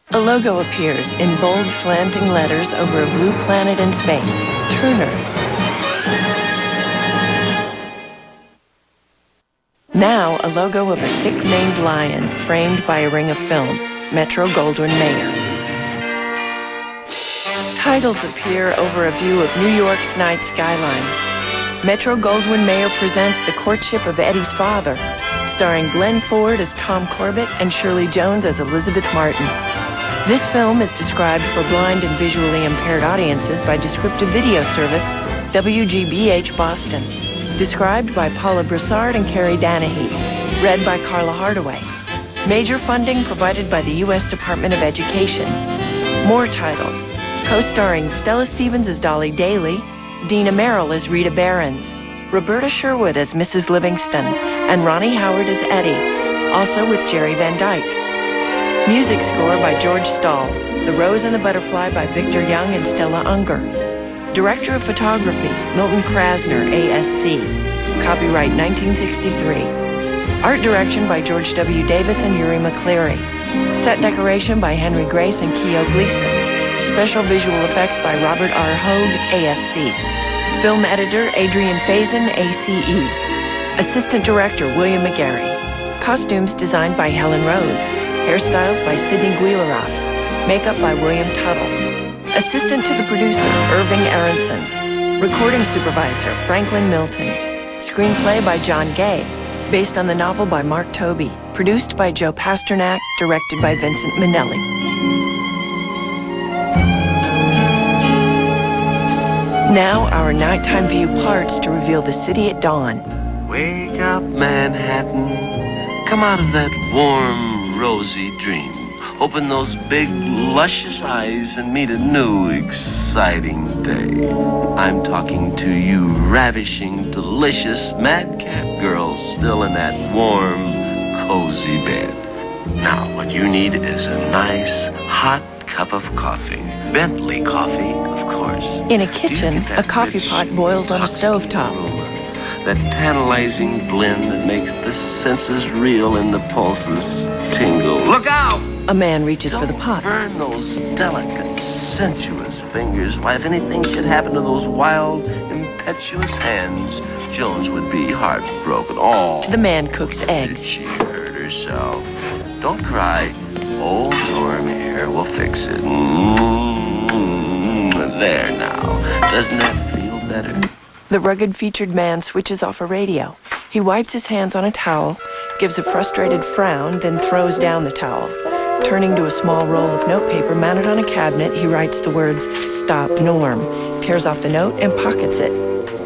A logo appears in bold, slanting letters over a blue planet in space. Turner. Now, a logo of a thick-maned lion framed by a ring of film. Metro-Goldwyn-Mayer. Titles appear over a view of New York's night skyline. Metro-Goldwyn-Mayer presents The Courtship of Eddie's Father, starring Glenn Ford as Tom Corbett and Shirley Jones as Elizabeth Martin. This film is described for blind and visually impaired audiences by descriptive video service WGBH Boston. Described by Paula Broussard and Carrie Danahy. Read by Carla Hardaway. Major funding provided by the U.S. Department of Education. More titles. Co-starring Stella Stevens as Dolly Daly, Dina Merrill as Rita Behrens, Roberta Sherwood as Mrs. Livingston, and Ronnie Howard as Eddie, also with Jerry Van Dyke. Music score by George Stahl, The Rose and the Butterfly by Victor Young and Stella Unger. Director of Photography, Milton Krasner, ASC. Copyright 1963. Art direction by George W. Davis and Uri McCleary. Set decoration by Henry Grace and Keo Gleason. Special visual effects by Robert R. Hogue, ASC. Film editor, Adrian Faison, ACE. Assistant director, William McGarry. Costumes designed by Helen Rose. Hairstyles by Sidney Guilaroff. Makeup by William Tuttle. Assistant to the producer, Irving Aronson. Recording supervisor, Franklin Milton. Screenplay by John Gay. Based on the novel by Mark Tobey. Produced by Joe Pasternak. Directed by Vincent Minnelli. Now, our nighttime view parts to reveal the city at dawn. Wake up, Manhattan. Come out of that warm, rosy dream. Open those big, luscious eyes and meet a new, exciting day. I'm talking to you ravishing, delicious, madcap girls still in that warm, cozy bed. Now, what you need is a nice, hot cup of coffee. Bentley coffee, of course. In a kitchen, a coffee pot boils on a stovetop. That tantalizing blend that makes the senses reel and the pulses tingle. Look out! A man reaches for the pot. Don't burn those delicate, sensuous fingers. Why, if anything should happen to those wild, impetuous hands, Jones would be heartbroken. Oh, the man cooks eggs. She hurt herself. Don't cry. Old Norm here will fix it. There now. Doesn't that feel better? The rugged-featured man switches off a radio. He wipes his hands on a towel, gives a frustrated frown, then throws down the towel. Turning to a small roll of notepaper mounted on a cabinet, he writes the words, "Stop Norm," tears off the note, and pockets it.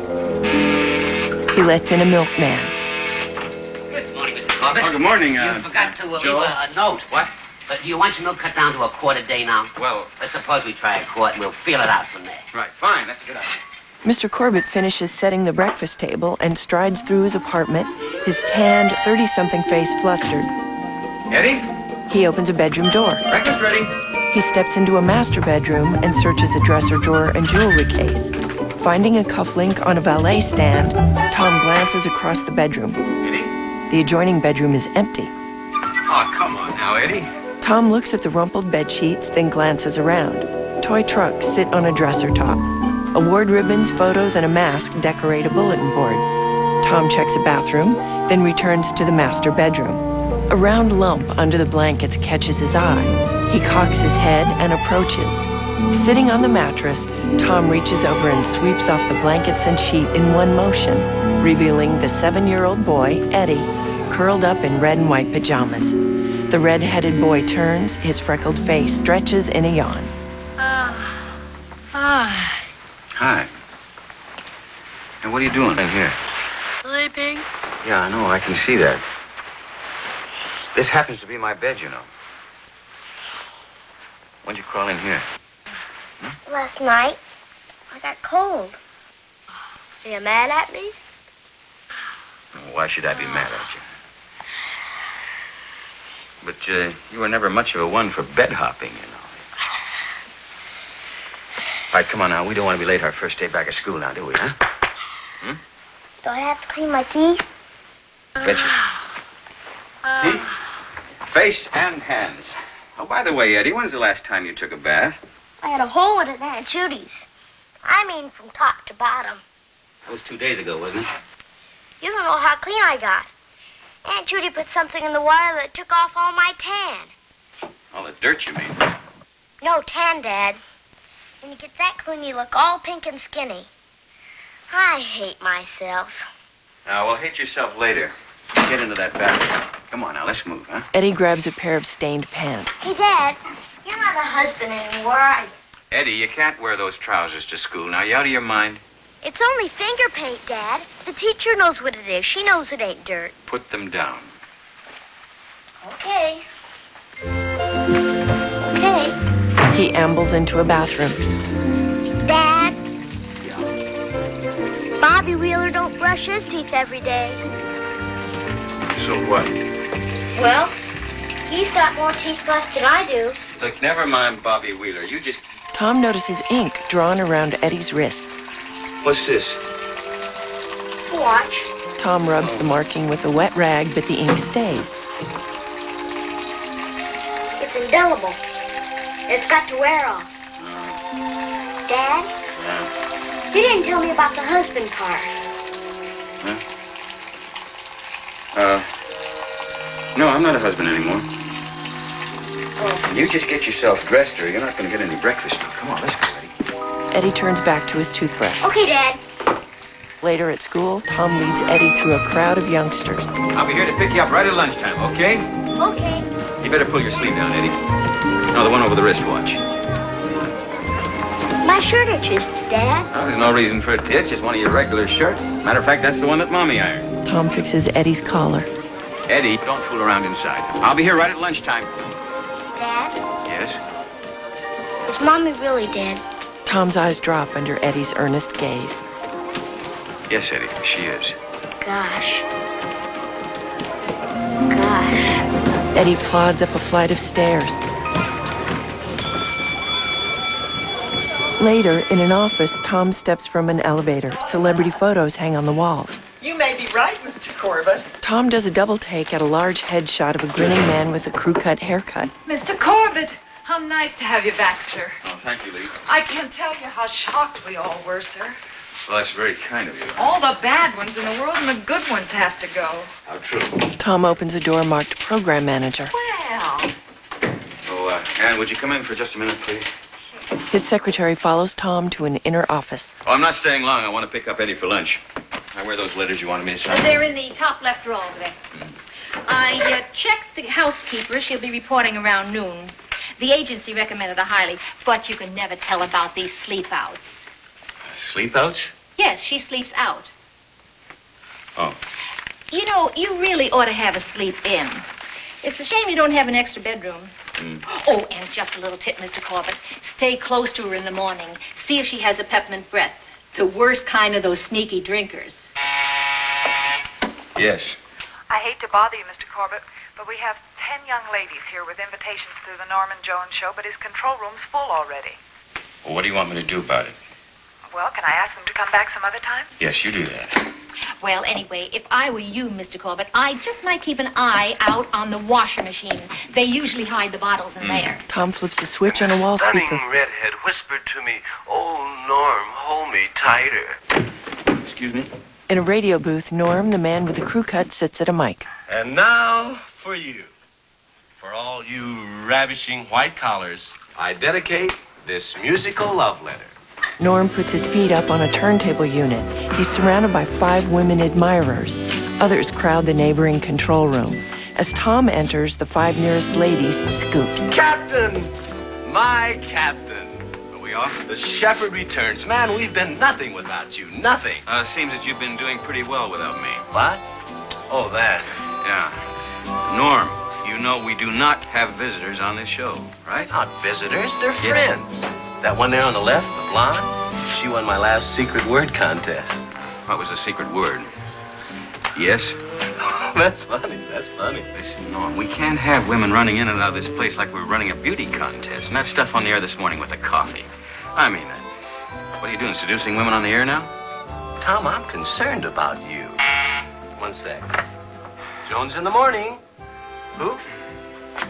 He lets in a milkman. Good morning, Mr. Corbett. Oh, good morning, You forgot to leave Joe? a note. What? Do you want your milk cut down to a quart a day now? Well, Let's suppose we try a quart and we'll feel it out from there. right, fine. That's a good idea. Mr. Corbett finishes setting the breakfast table and strides through his apartment, his tanned, 30-something face flustered. Eddie? He opens a bedroom door. Breakfast ready. He steps into a master bedroom and searches a dresser drawer and jewelry case. Finding a cufflink on a valet stand, Tom glances across the bedroom. Eddie? The adjoining bedroom is empty. Oh, come on now, Eddie. Tom looks at the rumpled bed sheets, then glances around. Toy trucks sit on a dresser top. Award ribbons, photos, and a mask decorate a bulletin board. Tom checks a bathroom, then returns to the master bedroom. A round lump under the blankets catches his eye. He cocks his head and approaches. Sitting on the mattress, Tom reaches over and sweeps off the blankets and sheet in one motion, revealing the 7-year-old boy, Eddie, curled up in red and white pajamas. The red-headed boy turns, his freckled face stretches in a yawn. Hi. And what are you doing in here? Sleeping. Yeah, I know. I can see that. This happens to be my bed, you know. When'd you crawl in here? Last night, I got cold. Are you mad at me? Why should I be mad at you? But you were never much of a one for bed hopping, you know. All right, come on now. We don't want to be late our first day back at school now, do we, huh? Do I have to clean my teeth? Fetch it. Teeth, face, and hands. Oh, by the way, Eddie, when's the last time you took a bath? I had a hole in it at Aunt Judy's. I mean from top to bottom. That was 2 days ago, wasn't it? You don't know how clean I got. Aunt Judy put something in the water that took off all my tan. All the dirt, you mean? No, tan, Dad. When you get that clean, you look all pink and skinny. I hate myself. Now, we'll hate yourself later. Get into that bathroom. Come on, now, let's move, huh? Eddie grabs a pair of stained pants. Hey, Dad, you're not a husband anymore, are you? Eddie, you can't wear those trousers to school. Now, you out of your mind? It's only finger paint, Dad. The teacher knows what it is. She knows it ain't dirt. Put them down. Okay. Okay. He ambles into a bathroom. Dad? Bobby Wheeler don't brush his teeth every day. So what? Well, he's got more teeth left than I do. Look, never mind Bobby Wheeler. You just... Tom notices ink drawn around Eddie's wrist. What's this? Watch. Tom rubs the marking with a wet rag, but the ink stays. It's indelible. It's got to wear off. Dad? Yeah. You didn't tell me about the husband part. No, I'm not a husband anymore. You just get yourself dressed or you're not going to get any breakfast. Now, come on, let's go, Eddie. Eddie turns back to his toothbrush. Okay, Dad. Later at school, Tom leads Eddie through a crowd of youngsters. I'll be here to pick you up right at lunchtime, okay? Okay. You better pull your sleeve down, Eddie. No, the one over the wristwatch. My shirt itches, Dad. Well, there's no reason for it to itch. It's one of your regular shirts. Matter of fact, that's the one that Mommy ironed. Tom fixes Eddie's collar. Eddie, don't fool around inside. I'll be here right at lunchtime. Dad? Yes? Is Mommy really dead? Tom's eyes drop under Eddie's earnest gaze. Yes, Eddie, she is. Gosh. Gosh. Eddie plods up a flight of stairs. Later, in an office, Tom steps from an elevator. Celebrity photos hang on the walls. You may be right, Mr. Corbett. Tom does a double take at a large headshot of a grinning man with a crew-cut haircut. Mr. Corbett, how nice to have you back, sir. Oh, thank you, Lee. I can't tell you how shocked we all were, sir. Well, that's very kind of you. All the bad ones in the world and the good ones have to go. How true. Tom opens a door marked Program Manager. Well. Oh, Ann, would you come in for just a minute, please? His secretary follows Tom to an inner office. Oh, I'm not staying long. I want to pick up Eddie for lunch. Now, where are those letters you wanted me to sign? They're in the top left drawer over there. I checked the housekeeper. She'll be reporting around noon. The agency recommended her highly, but you can never tell about these sleep-outs. Sleep-outs? Yes, she sleeps out. Oh. You know, you really ought to have a sleep-in. It's a shame you don't have an extra bedroom. Oh, and just a little tip, Mr. Corbett. Stay close to her in the morning. See if she has a peppermint breath. The worst kind of those sneaky drinkers. Yes. I hate to bother you, Mr. Corbett, but we have 10 young ladies here with invitations to the Norman Jones show, but his control room's full already. Well, what do you want me to do about it? Well, can I ask them to come back some other time? Yes, you do that. Well, anyway, if I were you, Mr. Corbett, I just might keep an eye out on the washer machine. They usually hide the bottles in there. Tom flips a switch on a wall Stunning speaker. redhead whispered to me, "Oh, Norm, hold me tighter." Excuse me? In a radio booth, Norm, the man with the crew cut, sits at a mic. And now for you. For all you ravishing white collars, I dedicate this musical love letter. Norm puts his feet up on a turntable unit. He's surrounded by 5 women admirers. Others crowd the neighboring control room. As Tom enters, the 5 nearest ladies scoot. Captain! My captain! Are we off? The shepherd returns. Man, we've been nothing without you. Nothing. Seems that you've been doing pretty well without me. What? Oh, that. Yeah. Norm, you know we do not have visitors on this show, right? Not visitors, they're friends. That one there on the left, the blonde, she won my last secret word contest. What was the secret word? Yes? That's funny, that's funny. Listen, Norm, we can't have women running in and out of this place like we're running a beauty contest. And that stuff on the air this morning with the coffee. I mean, what are you doing, seducing women on the air now? Tom, I'm concerned about you. One sec. Jones in the morning. Who? Oh,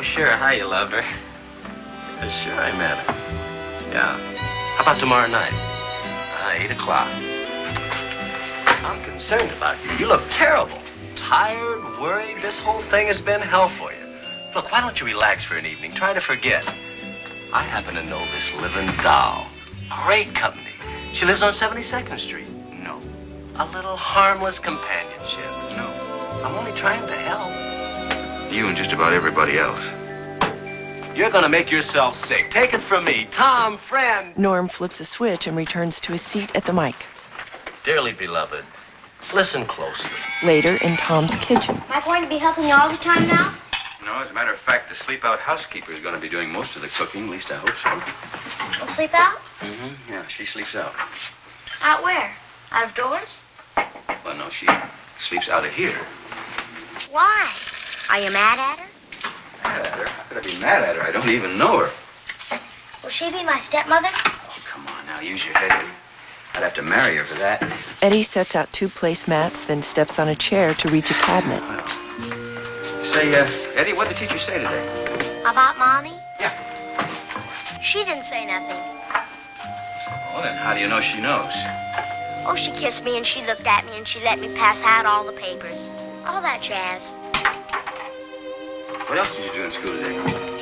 sure. Hi, you love her. Sure, I met her. Yeah. How about tomorrow night? 8 o'clock. I'm concerned about you. You look terrible. Tired, worried. This whole thing has been hell for you. Look, why don't you relax for an evening? Try to forget. I happen to know this living doll. Great company. She lives on 72nd Street. No. A little harmless companionship. No. I'm only trying to help. You and just about everybody else. You're gonna make yourself sick. Take it from me. Tom, friend. Norm flips a switch and returns to his seat at the mic. Dearly beloved, listen closely. Later, in Tom's kitchen. Am I going to be helping you all the time now? No, as a matter of fact, the sleep-out housekeeper is going to be doing most of the cooking. At least I hope so. You'll sleep out? Mm-hmm. Yeah, she sleeps out. Out where? Out of doors? Well, no, she sleeps out of here. Why? Are you mad at her? Mad at her? How could I be mad at her? I don't even know her. Will she be my stepmother? Oh, come on now. Use your head, Eddie. I'd have to marry her for that. Eddie sets out 2 placemats, then steps on a chair to reach a cabinet. Well, say, Eddie, what did the teacher say today? About Mommy? Yeah. She didn't say nothing. Well, then how do you know she knows? Oh, she kissed me and she looked at me and she let me pass out all the papers. All that jazz. What else did you do in school today?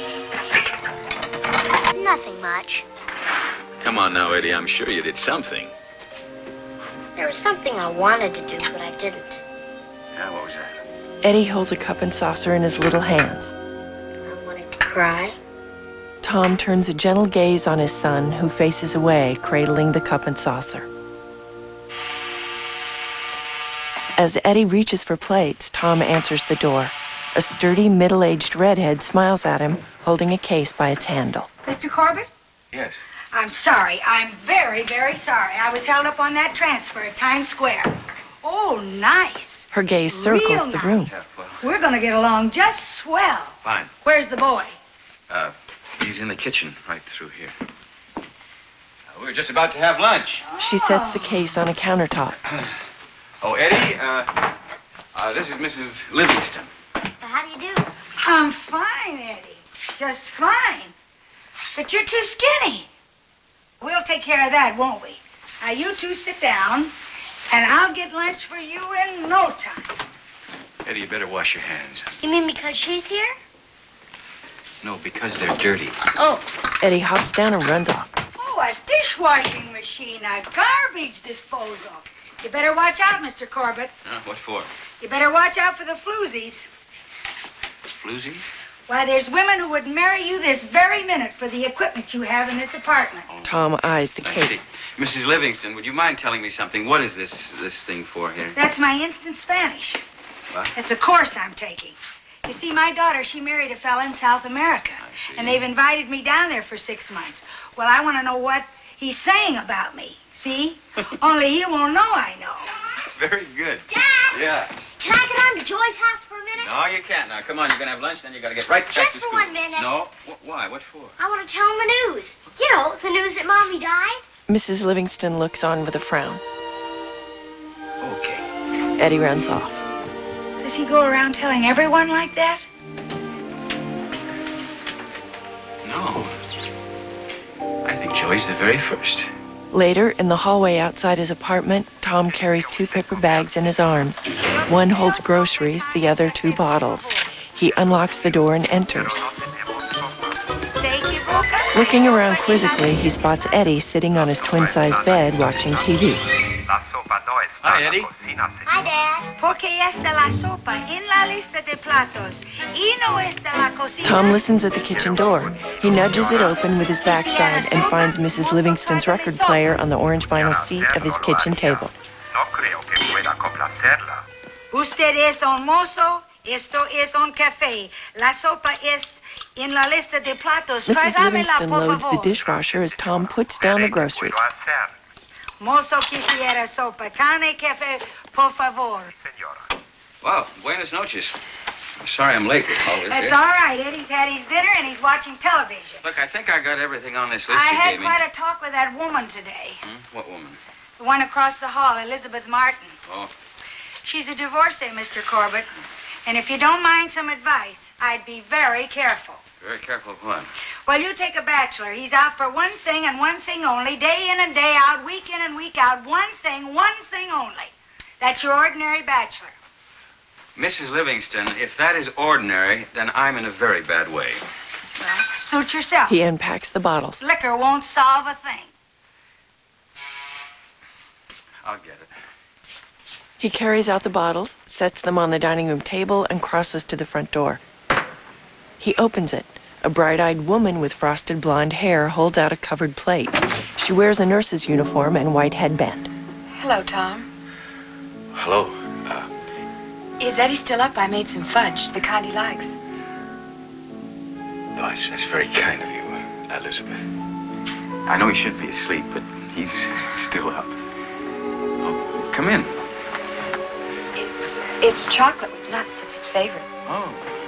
Nothing much. Come on now, Eddie. I'm sure you did something. There was something I wanted to do, but I didn't. Yeah, what was that? Eddie holds a cup and saucer in his little hands. I wanted to cry. Tom turns a gentle gaze on his son, who faces away, cradling the cup and saucer. As Eddie reaches for plates, Tom answers the door. A sturdy, middle-aged redhead smiles at him, holding a case by its handle. Mr. Corbett? Yes. I'm sorry. I'm very, very sorry. I was held up on that transfer at Times Square. Oh, nice. Her gaze circles the room. Nice. We're going to get along just swell. Fine. Where's the boy? He's in the kitchen right through here. We were just about to have lunch. She sets the case on a countertop. Oh, Eddie, this is Mrs. Livingston. How do you do? I'm fine, Eddie. Just fine. But you're too skinny. We'll take care of that, won't we? Now, you two sit down, and I'll get lunch for you in no time. Eddie, you better wash your hands. You mean because she's here? No, because they're dirty. Oh. Eddie hops down and runs off. Oh, a dishwashing machine, a garbage disposal. You better watch out, Mr. Corbett. What for? You better watch out for the floozies. Floozies? Why, there's women who would marry you this very minute for the equipment you have in this apartment. Tom eyes the I case. see. Mrs. Livingston, would you mind telling me something? What is this thing for here? That's my instant Spanish. What? It's a course I'm taking. You see, my daughter, she married a fella in South America. I see. And they've invited me down there for 6 months. Well, I want to know what he's saying about me. See? Only he won't know I know. Very good. Dad! Yeah. Can I get on to Joy's house for a minute? No, you can't. Now, come on. You're going to have lunch, then you got to get right back to Just school. for 1 minute. No. Why? What for? I want to tell him the news. You know, the news that Mommy died. Mrs. Livingston looks on with a frown. Okay. Eddie runs off. Does he go around telling everyone like that? No. I think Joy's the very first. Later, in the hallway outside his apartment, Tom carries 2 paper bags in his arms. One holds groceries, the other 2 bottles. He unlocks the door and enters. Looking around quizzically, he spots Eddie sitting on his twin-sized bed watching TV. Hi, Eddie. Hi, Dad. Porque está la sopa en la lista de platos y no está la cocina. Tom listens at the kitchen door. He nudges it open with his backside and finds Mrs. Livingston's record player on the orange vinyl seat of his kitchen table. Usted es un mozo, esto es un café. La sopa es en la lista de platos. Mrs. Tráigamela, Livingston por loads the favor. dishwasher as Tom puts down the groceries. Mozo quisiera sopa, carne, café, por favor. Wow, buenas noches. I'm sorry I'm late with all this. That's all right. Eddie's had his dinner and he's watching television. Look, I think I got everything on this list I you had gave me. quite a talk with that woman today. What woman? The one across the hall, Elizabeth Martin. Oh. She's a divorcee, Mr. Corbett. And if you don't mind some advice, I'd be very careful. Very careful of what? Well, you take a bachelor. He's out for one thing and one thing only, day in and day out, week in and week out. One thing only. That's your ordinary bachelor. Mrs. Livingston, if that is ordinary, then I'm in a very bad way. Well, suit yourself. He unpacks the bottles. Liquor won't solve a thing. I'll get it. He carries out the bottles, sets them on the dining room table, and crosses to the front door. He opens it. A bright-eyed woman with frosted blonde hair holds out a covered plate. She wears a nurse's uniform and white headband. Hello, Tom. Hello. Is Eddie still up? I made some fudge, the kind he likes. Oh, that's very kind of you, Elizabeth. I know he should be asleep, but he's still up. Oh, come in. It's chocolate with nuts. It's his favorite. Oh.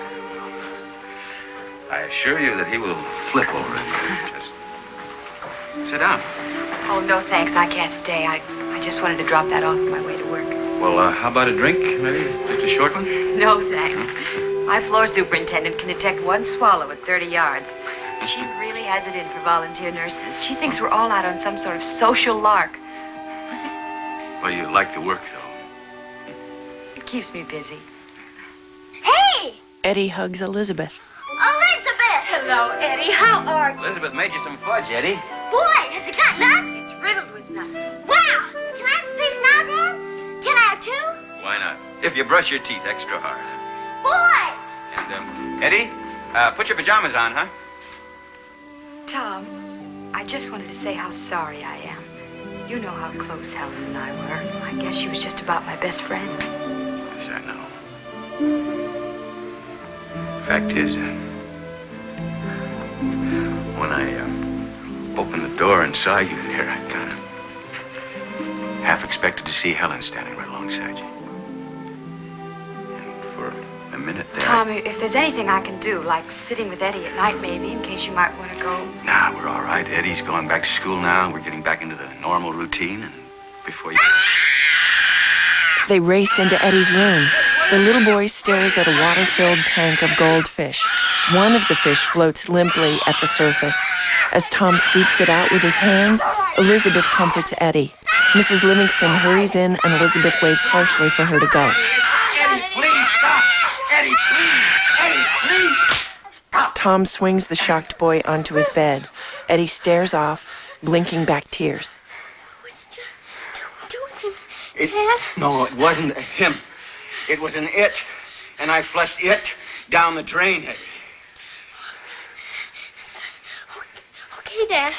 I assure you that he will flip over it. Just sit down. Oh, no, thanks. I can't stay. I just wanted to drop that off on my way to work. Well, how about a drink, maybe? Just a short one? No, thanks. My floor superintendent can detect one swallow at 30 yards. She really has it in for volunteer nurses. She thinks we're all out on some sort of social lark. Well, you like the work, though. It keeps me busy. Hey! Eddie hugs Elizabeth. Elizabeth! Hello, Eddie. How are you? Elizabeth made you some fudge, Eddie. Boy, has it got nuts? It's riddled with nuts. Wow! Can I have a piece now, Dad? Can I have two? Why not? If you brush your teeth extra hard. Boy! And, Eddie, put your pajamas on, huh? Tom, I just wanted to say how sorry I am. You know how close Helen and I were. I guess she was just about my best friend. Yes, I know. Fact is, when I opened the door and saw you there, I kind of half expected to see Helen standing right alongside you. And for a minute there... Tom, if there's anything I can do, like sitting with Eddie at night maybe, in case you might want to go. Nah, we're all right. Eddie's going back to school now. We're getting back into the normal routine, and before you... They race into Eddie's room. The little boy stares at a water-filled tank of goldfish. One of the fish floats limply at the surface. As Tom scoops it out with his hands, Elizabeth comforts Eddie. Mrs. Livingston hurries in, and Elizabeth waves harshly for her to go. Eddie, please stop! Eddie, please! Eddie, please! Stop! Tom swings the shocked boy onto his bed. Eddie stares off, blinking back tears. No, it wasn't him. It was an it. And I flushed it down the drain, Eddie. Okay, Dad.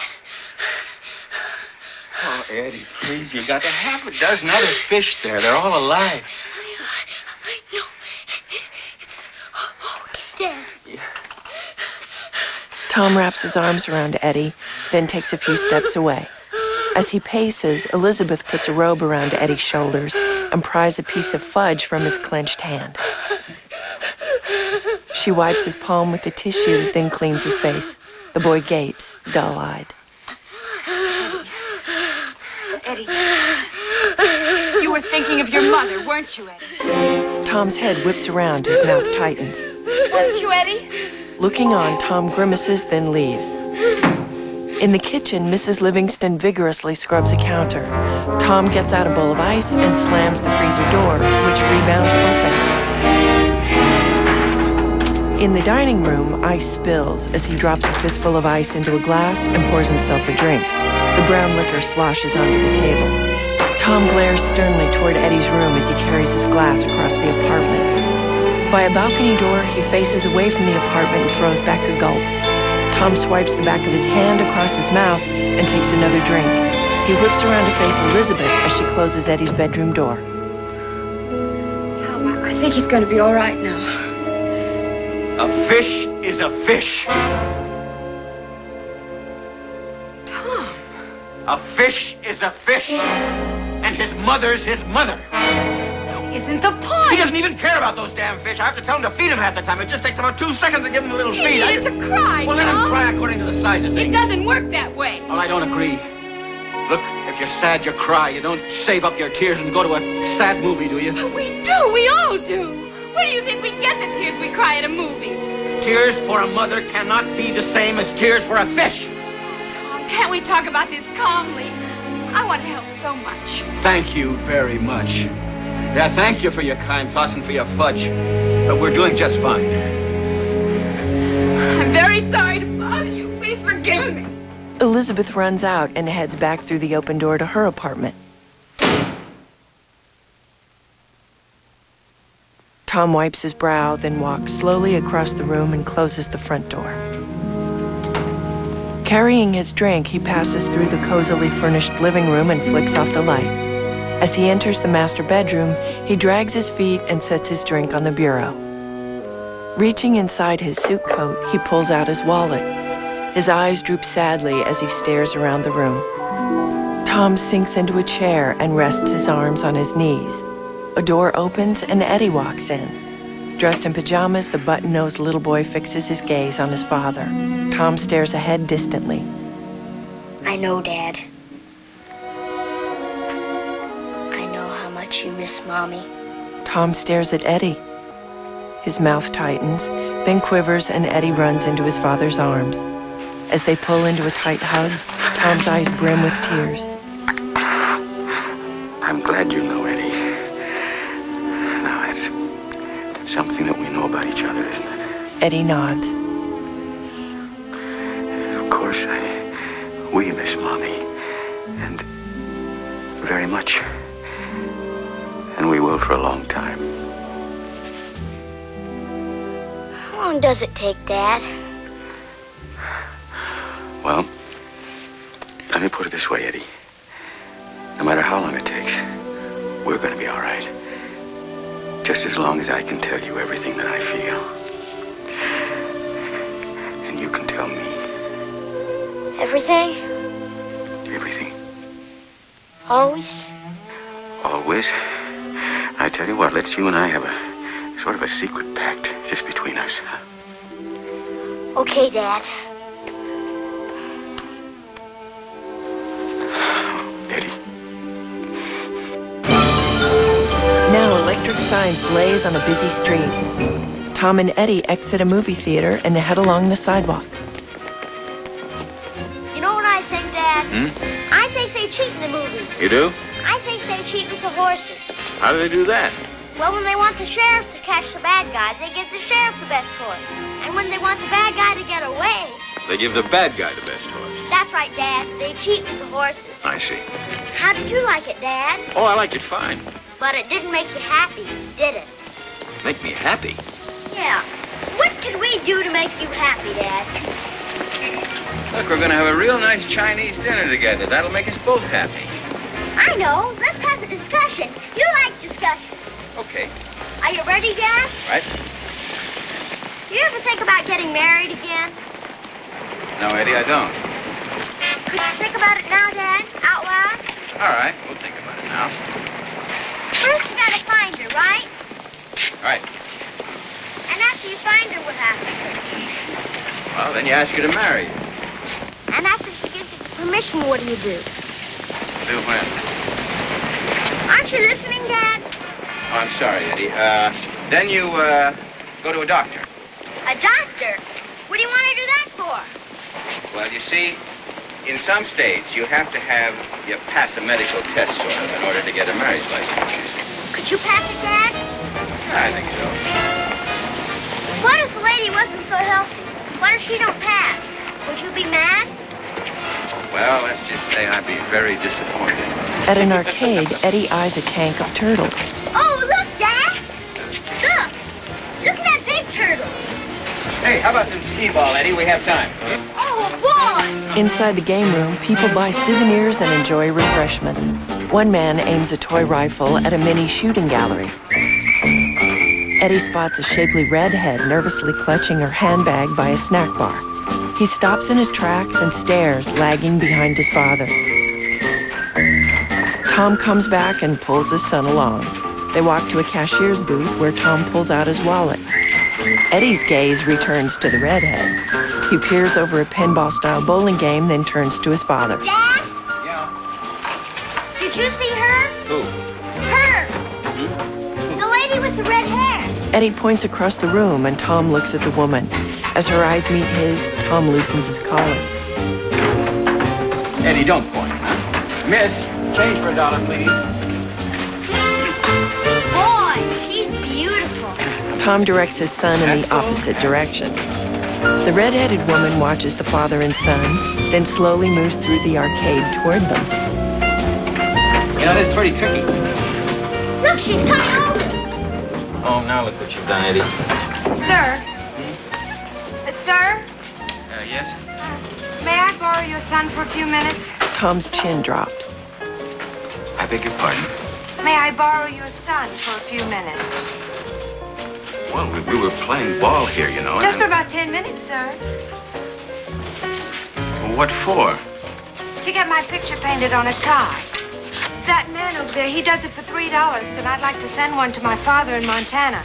Oh, Eddie, please, you got a half a dozen other fish there. They're all alive. I know. It's okay, Dad. Yeah. Tom wraps his arms around Eddie, then takes a few steps away. As he paces, Elizabeth puts a robe around Eddie's shoulders and pries a piece of fudge from his clenched hand. She wipes his palm with a tissue, then cleans his face. The boy gapes, dull-eyed. Eddie, you were thinking of your mother, weren't you, Eddie? Tom's head whips around, his mouth tightens. Weren't you, Eddie? Looking on, Tom grimaces, then leaves. In the kitchen, Mrs. Livingston vigorously scrubs a counter. Tom gets out a bowl of ice and slams the freezer door, which rebounds open. In the dining room, ice spills as he drops a fistful of ice into a glass and pours himself a drink. The brown liquor sloshes onto the table. Tom glares sternly toward Eddie's room as he carries his glass across the apartment. By a balcony door, he faces away from the apartment and throws back a gulp. Tom swipes the back of his hand across his mouth and takes another drink. He whips around to face Elizabeth as she closes Eddie's bedroom door. Tom, I think he's going to be all right now. A fish is a fish. Tom. A fish is a fish. And his mother's his mother. That isn't the point. He doesn't even care about those damn fish. I have to tell him to feed him half the time. It just takes about 2 seconds to give him a little He feed. needed to cry, Well, let him Tom. cry according to the size of things. It doesn't work that way. Well, I don't agree. Look, if you're sad, you cry. You don't save up your tears and go to a sad movie, do you? We do. We all do. Where do you think we get the tears we cry at a movie? Tears for a mother cannot be the same as tears for a fish. Tom, can't we talk about this calmly? I want to help so much. Thank you very much. Yeah, thank you for your kind thoughts and for your fudge. But we're doing just fine. I'm very sorry to bother you. Please forgive me. Elizabeth runs out and heads back through the open door to her apartment. Tom wipes his brow, then walks slowly across the room and closes the front door. Carrying his drink, he passes through the cozily furnished living room and flicks off the light. As he enters the master bedroom, he drags his feet and sets his drink on the bureau. Reaching inside his suit coat, he pulls out his wallet. His eyes droop sadly as he stares around the room. Tom sinks into a chair and rests his arms on his knees. A door opens and Eddie walks in. Dressed in pajamas, the button-nosed little boy fixes his gaze on his father. Tom stares ahead distantly. I know, Dad. I know how much you miss Mommy. Tom stares at Eddie. His mouth tightens, then quivers, and Eddie runs into his father's arms. As they pull into a tight hug, Tom's eyes brim with tears. I'm glad you know, Eddie. Now, that's something that we know about each other, isn't it? Eddie nods. Of course, we miss Mommy, and very much. And we will for a long time. How long does it take, Dad? Well, let me put it this way, Eddie. No matter how long it takes, we're going to be all right. Just as long as I can tell you everything that I feel. And you can tell me. Everything? Everything. Always? Always. I tell you what, let's you and I have a sort of a secret pact just between us. Huh? Okay, Dad. Eddie. Now electric signs blaze on a busy street. Tom and Eddie exit a movie theater and head along the sidewalk. You know what I think, Dad? I think they cheat in the movies. You do? I think they cheat with the horses. How do they do that? Well, when they want the sheriff to catch the bad guy, they give the sheriff the best horse. And when they want the bad guy to get away... They give the bad guy the best horse. That's right, Dad. They cheat with the horses. I see. How did you like it, Dad? Oh, I liked it fine. But it didn't make you happy, did it? Make me happy. Yeah. What can we do to make you happy, Dad? Look, we're going to have a real nice Chinese dinner together. That'll make us both happy. I know. Let's have a discussion. You like discussion. Okay. Are you ready, Dad? Right? Do you ever think about getting married again? No, Eddie, I don't. Could you think about it now, Dad? Out loud? All right, we'll think about it now. First, you gotta find her, right? All right. And after you find her, what happens? Well, then you ask her to marry you. And after she gives you permission, what do you do? Do when? Aren't you listening, Dad? Oh, I'm sorry, Eddie. Then you, go to a doctor. A doctor? What do you want to do that for? Well, you see, in some states, you have to you pass a medical test, sort of, in order to get a marriage license. Could you pass it, Dad? I think so. What if the lady wasn't so healthy? What if she don't pass? Would you be mad? Well, let's just say I'd be very disappointed. At an arcade, Eddie eyes a tank of turtles. Oh, look, Dad! Look! Look at that big turtle! Hey, how about some skee-ball, Eddie? We have time. Oh, boy! Inside the game room, people buy souvenirs and enjoy refreshments. One man aims a toy rifle at a mini shooting gallery. Eddie spots a shapely redhead nervously clutching her handbag by a snack bar. He stops in his tracks and stares, lagging behind his father. Tom comes back and pulls his son along. They walk to a cashier's booth where Tom pulls out his wallet. Eddie's gaze returns to the redhead. He peers over a pinball-style bowling game, then turns to his father. Dad? Yeah? Did you see her? Who? Her! The lady with the red hair. Eddie points across the room, and Tom looks at the woman. As her eyes meet his, Tom loosens his collar. Eddie, don't point. Huh? Miss, change for $1, please. Boy, she's beautiful. Tom directs his son in the opposite direction. The red-headed woman watches the father and son, then slowly moves through the arcade toward them. You know, this is pretty tricky. Look, she's coming over. Oh, now look what you've done, Eddie. Sir? Sir? Yes? May I borrow your son for a few minutes? Tom's chin drops. I beg your pardon? May I borrow your son for a few minutes? Well, we were playing ball here, you know. Just for about 10 minutes, sir. Well, what for? To get my picture painted on a tie. That man over there, he does it for $3, but I'd like to send one to my father in Montana.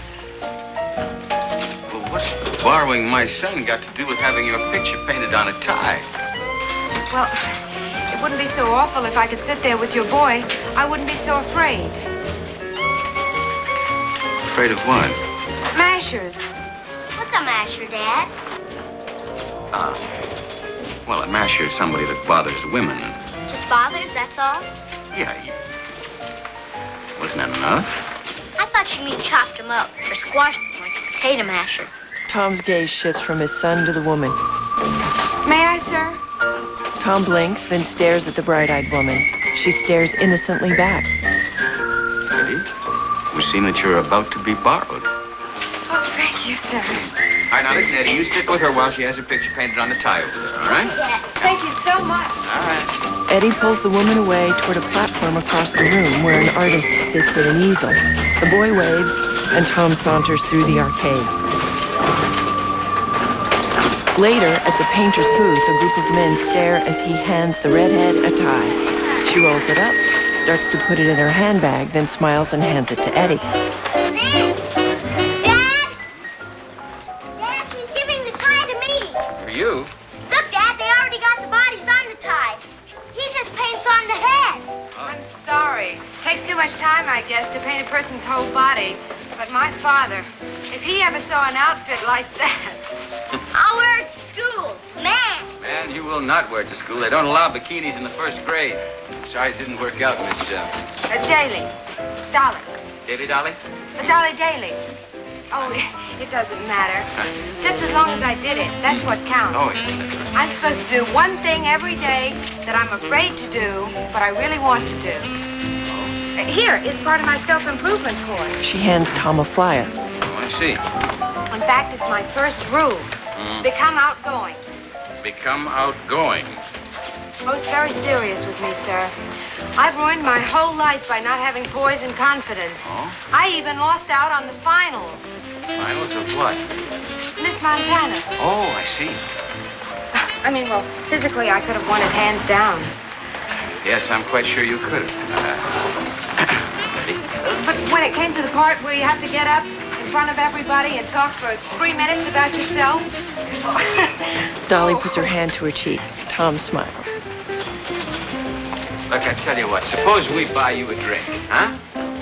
Well, what's borrowing my son got to do with having your picture painted on a tie? Well, it wouldn't be so awful if I could sit there with your boy. I wouldn't be so afraid. Afraid of what? Mashers. What's a masher, Dad? Well, a masher is somebody that bothers women. Just fathers, that's all? Yeah, wasn't that enough? I thought you mean chopped them up or squashed them like a potato masher. Tom's gaze shifts from his son to the woman. May I, sir? Tom blinks, then stares at the bright-eyed woman. She stares innocently back. Eddie, we seem that you're about to be borrowed. Oh, thank you, sir. All right, now listen, Eddie, you stick with her while she has her picture painted on the tie over there, all right? Thank you so much. All right. Eddie pulls the woman away toward a platform across the room where an artist sits at an easel. The boy waves, and Tom saunters through the arcade. Later, at the painter's booth, a group of men stare as he hands the redhead a tie. She rolls it up, starts to put it in her handbag, then smiles and hands it to Eddie. Thanks. Dad? Dad, she's giving the tie to me. For you? Look, Dad, they already got the bodies on the tie. He just paints on the head. I'm sorry. Takes too much time, I guess, to paint a person's whole body. But my father, if he ever saw an outfit like that... I'll wear it to school. Man, you will not wear it to school. They don't allow bikinis in the first grade. Sorry it didn't work out, Miss... Daly. Dolly. Daly Dolly? Dolly Daly. Oh, it doesn't matter. Just as long as I did it, that's what counts. Oh, yes, that's right. I'm supposed to do one thing every day that I'm afraid to do, but I really want to do. Here, it's part of my self-improvement course. She hands Tom a flyer. Oh, I see. In fact, it's my first rule. Become outgoing. Become outgoing. Oh, it's very serious with me, sir. I've ruined my whole life by not having poise and confidence. Oh? I even lost out on the finals. Finals of what? Miss Montana. Oh, I see. I mean, well, physically, I could have won it hands down. Yes, I'm quite sure you could have. But when it came to the part where you have to get up in front of everybody and talk for 3 minutes about yourself... Dolly puts her hand to her cheek. Tom smiles. Look, I tell you what, suppose we buy you a drink, huh?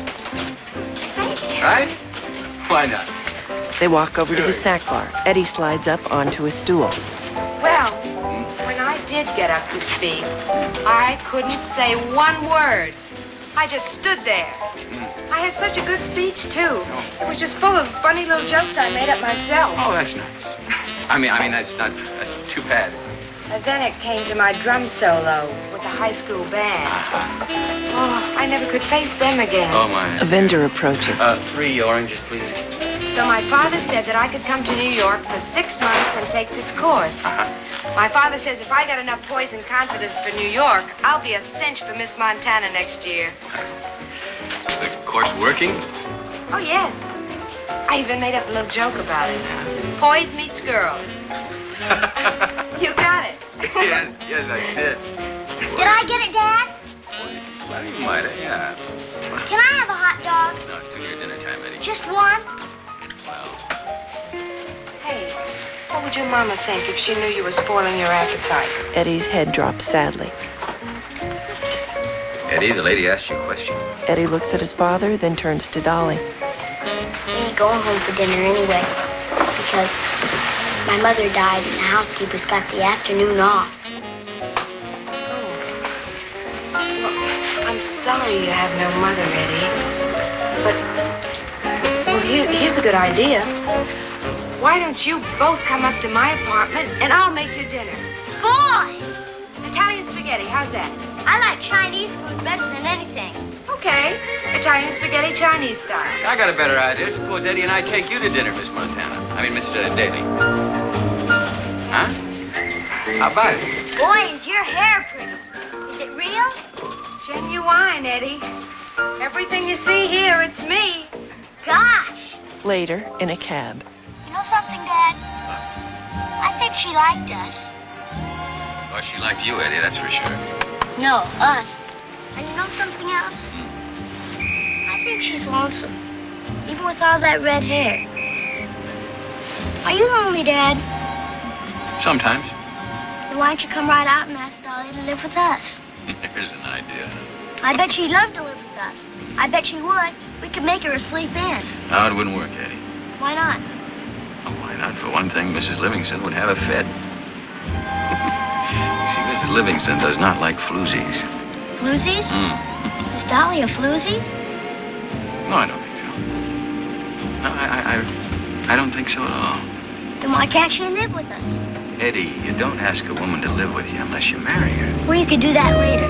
Right? Why not? They walk over to the snack bar. Eddie slides up onto a stool. Well, when I did get up to speak, I couldn't say one word. I just stood there. I had such a good speech, too. It was just full of funny little jokes I made up myself. Oh, that's nice. I mean, that's too bad. And then it came to my drum solo with the high school band. Oh, I never could face them again. Oh, my. A vendor approaches. 3 oranges, please. So my father said that I could come to New York for 6 months and take this course. My father says if I got enough poise and confidence for New York, I'll be a cinch for Miss Montana next year. The course working? Oh, yes. I even made up a little joke about it. Poise meets girl. You got it. Yes, I did. Did I get it, Dad? Well, you might have, yeah. Can I have a hot dog? No, it's too near dinner time, Eddie. Just one? Well, Hey, what would your mama think if she knew you were spoiling your appetite? Eddie's head drops sadly. Eddie, the lady asked you a question. Eddie looks at his father, then turns to Dolly. We ain't going home for dinner anyway, because my mother died and the housekeeper's got the afternoon off. I'm sorry you have no mother, Eddie. Well, here's a good idea. Why don't you both come up to my apartment and I'll make you dinner? Boy! Italian spaghetti, how's that? I like Chinese food better than anything. Okay, Italian spaghetti, Chinese style. I got a better idea. Suppose Eddie and I take you to dinner, Miss Montana. I mean, Miss Daly. Huh? How about it? Boy, is your hair pretty. Is it real? Genuine, Eddie. Everything you see here, it's me. Gosh! Later, in a cab. You know something, Dad? I think she liked us. Well, she liked you, Eddie, that's for sure. No, us. And you know something else? I think she's lonesome, even with all that red hair. Are you lonely, Dad? Sometimes. Then why don't you come right out and ask Dolly to live with us? Here's an idea. I bet she'd love to live with us. I bet she would. We could make her a sleep in. No, it wouldn't work, Eddie. Why not? Oh, why not? For one thing, Mrs. Livingston would have a fit. See, Mrs. Livingston does not like floozies. Floozies? Is Dolly a floozy? No, I don't think so. No, I don't think so at all. Then why can't she live with us? Eddie, you don't ask a woman to live with you unless you marry her. Well, you could do that later.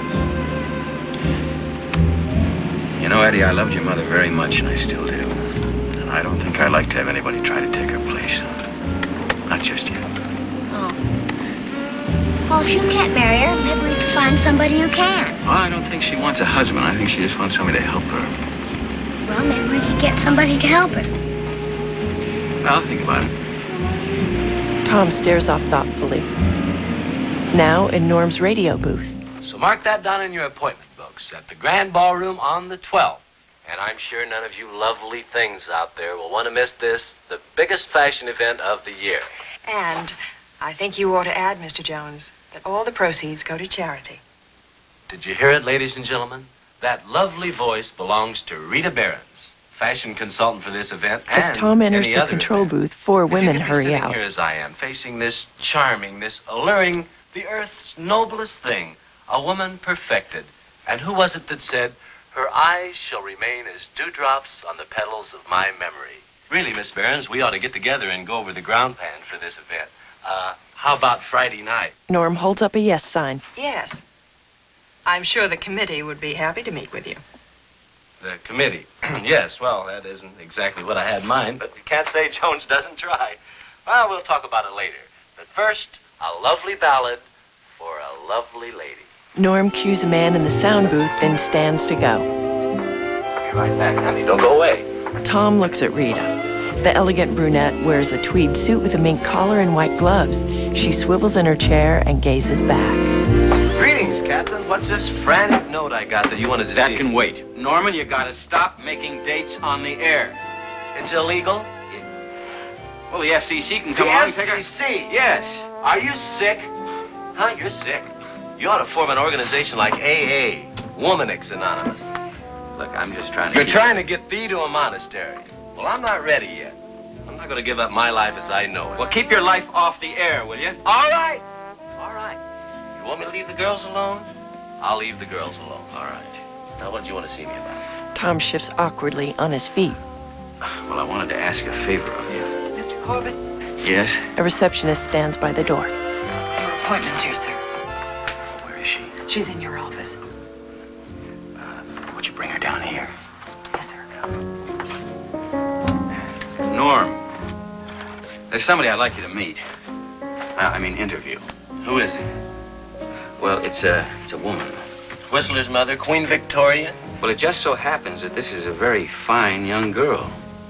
You know, Eddie, I loved your mother very much, and I still do. And I don't think I'd like to have anybody try to take her place. Not just you. Oh. Well, if you can't marry her, maybe we can find somebody who can. Well, I don't think she wants a husband. I think she just wants somebody to help her. Well, maybe we could get somebody to help her. Well, I'll think about it. Tom stares off thoughtfully. Now in Norm's radio booth. So mark that down in your appointment books at the Grand Ballroom on the 12th. And I'm sure none of you lovely things out there will want to miss this, the biggest fashion event of the year. And I think you ought to add, Mr. Jones, that all the proceeds go to charity. Did you hear it, ladies and gentlemen? That lovely voice belongs to Rita Behrens, fashion consultant for this event and As Tom enters any the other control event. booth, four If you women could be hurry sitting out. here as I am, facing this charming, this alluring, the earth's noblest thing, a woman perfected. And who was it that said, "Her eyes shall remain as dewdrops on the petals of my memory"? Really, Miss Behrens, we ought to get together and go over the ground plan for this event. How about Friday night? Norm holds up a yes sign. Yes. I'm sure the committee would be happy to meet with you. The committee. Yes, well, that isn't exactly what I had in mind, but you can't say Jones doesn't try. Well, we'll talk about it later. But first, a lovely ballad for a lovely lady. Norm cues a man in the sound booth, then stands to go. I'll be right back, honey. Don't go away. Tom looks at Rita. The elegant brunette wears a tweed suit with a mink collar and white gloves. She swivels in her chair and gazes back. Greetings, Captain. What's this frantic note I got that you wanted to see? That can wait. Norman, you gotta stop making dates on the air. It's illegal? Well, the FCC can come along and take FCC? Yes. Are you sick? Huh? You're sick. You ought to form an organization like AA, Womanix Anonymous. Look, I'm just trying to... You're trying to get thee to a monastery. Well, I'm not ready yet. I'm not going to give up my life as I know it. Well, keep your life off the air, will you? All right. All right. You want me to leave the girls alone? I'll leave the girls alone. All right. Now, what did you want to see me about? Tom shifts awkwardly on his feet. Well, I wanted to ask a favor of you. Mr. Corbett, Yes? A receptionist stands by the door. Your appointment's here, sir. Where is she? She's in your office. Would you bring her down here? Yes, sir. Norm, there's somebody I'd like you to meet. I mean, interview. Who is it? Well, it's a woman. Whistler's mother, Queen Victoria? Well, it just so happens that this is a very fine young girl.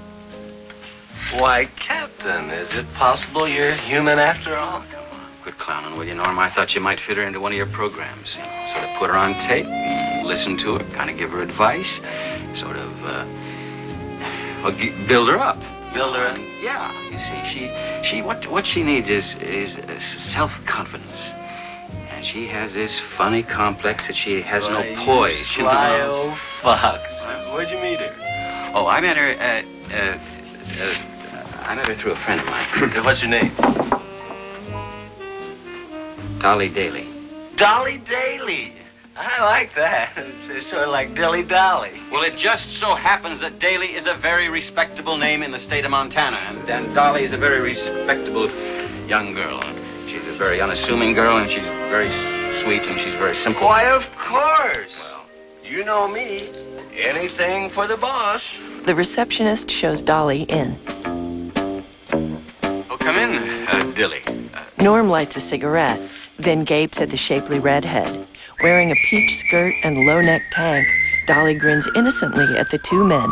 Why, Captain, is it possible you're human after all? Quit clowning, will you, Norm? I thought you might fit her into one of your programs. You know, sort of put her on tape, listen to her, kind of give her advice, sort of, build her up. Build her up? Yeah, you see, what she needs is self-confidence. And she has this funny complex that she has no poise. Sly old fox. Where'd you meet her? Oh, I met her I met her through a friend of mine. What's your name? Dolly Daly. Dolly Daly. I like that. It's sort of like Dilly Dolly. Well, it just so happens that Daly is a very respectable name in the state of Montana, and Dolly is a very respectable young girl. She's a very unassuming girl, and she's very sweet, and she's very simple. Why, of course. Well, you know me. Anything for the boss. The receptionist shows Dolly in. Oh, come in, Dilly. Norm lights a cigarette, then gapes at the shapely redhead. Wearing a peach skirt and low-neck tank, Dolly grins innocently at the two men.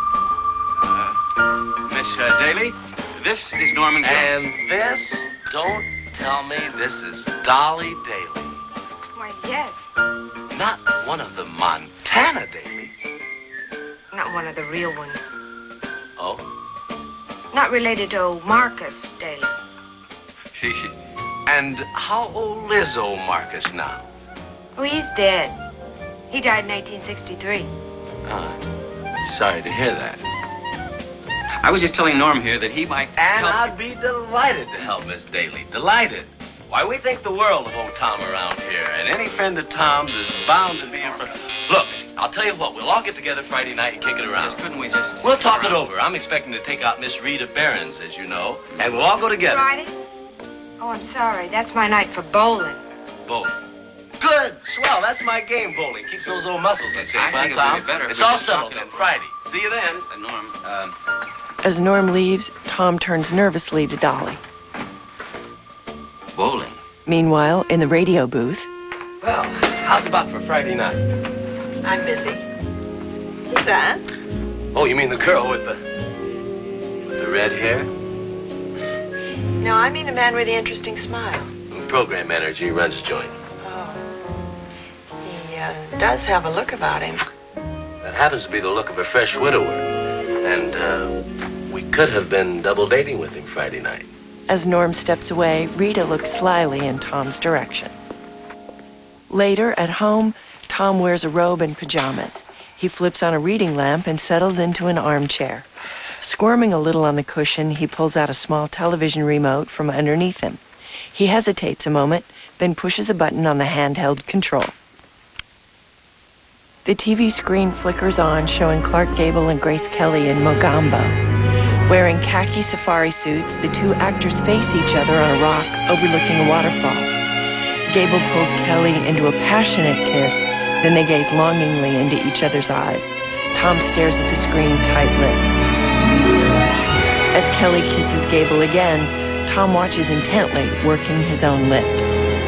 Miss Daly, this is Norman Jones. And this, don't tell me this is Dolly Daly. Why, yes. Not one of the Montana Dalys. Not one of the real ones. Oh? Not related to Marcus Daly. See. And how old is old Marcus now? Oh, he's dead. He died in 1863. Sorry to hear that. I was just telling Norm here that he might And help. I'd be delighted to help Miss Daly. Delighted. Why, we think the world of old Tom around here, and any friend of Tom's is bound to be in for... Look, I'll tell you what, we'll all get together Friday night and kick it around. Yes, couldn't we just... We'll talk it over. I'm expecting to take out Miss Rita Barron's, as you know, and we'll all go together. Friday? Oh, I'm sorry. That's my night for bowling. Bowling. Good, swell. That's my game, bowling. Keeps those old muscles in shape, I think it would Tom? be better if It's we all just settled talk it then. over. Friday. See you then. Norm, As Norm leaves, Tom turns nervously to Dolly. bowling. Meanwhile, in the radio booth, Well, how's about for Friday night? I'm busy. Who's that? Oh, you mean the girl with the red hair? No, I mean the man with the interesting smile. Program manager, he runs a joint. He does have a look about him. That happens to be the look of a fresh widower. And we could have been double dating with him Friday night. as Norm steps away, Rita looks slyly in Tom's direction. Later, at home, Tom wears a robe and pajamas. He flips on a reading lamp and settles into an armchair. Squirming a little on the cushion, he pulls out a small television remote from underneath him. He hesitates a moment, then pushes a button on the handheld control. The TV screen flickers on, showing Clark Gable and Grace Kelly in Mogambo. Wearing khaki safari suits, the two actors face each other on a rock overlooking a waterfall. Gable pulls Kelly into a passionate kiss, then they gaze longingly into each other's eyes. Tom stares at the screen tight-lipped. As Kelly kisses Gable again, Tom watches intently, working his own lips.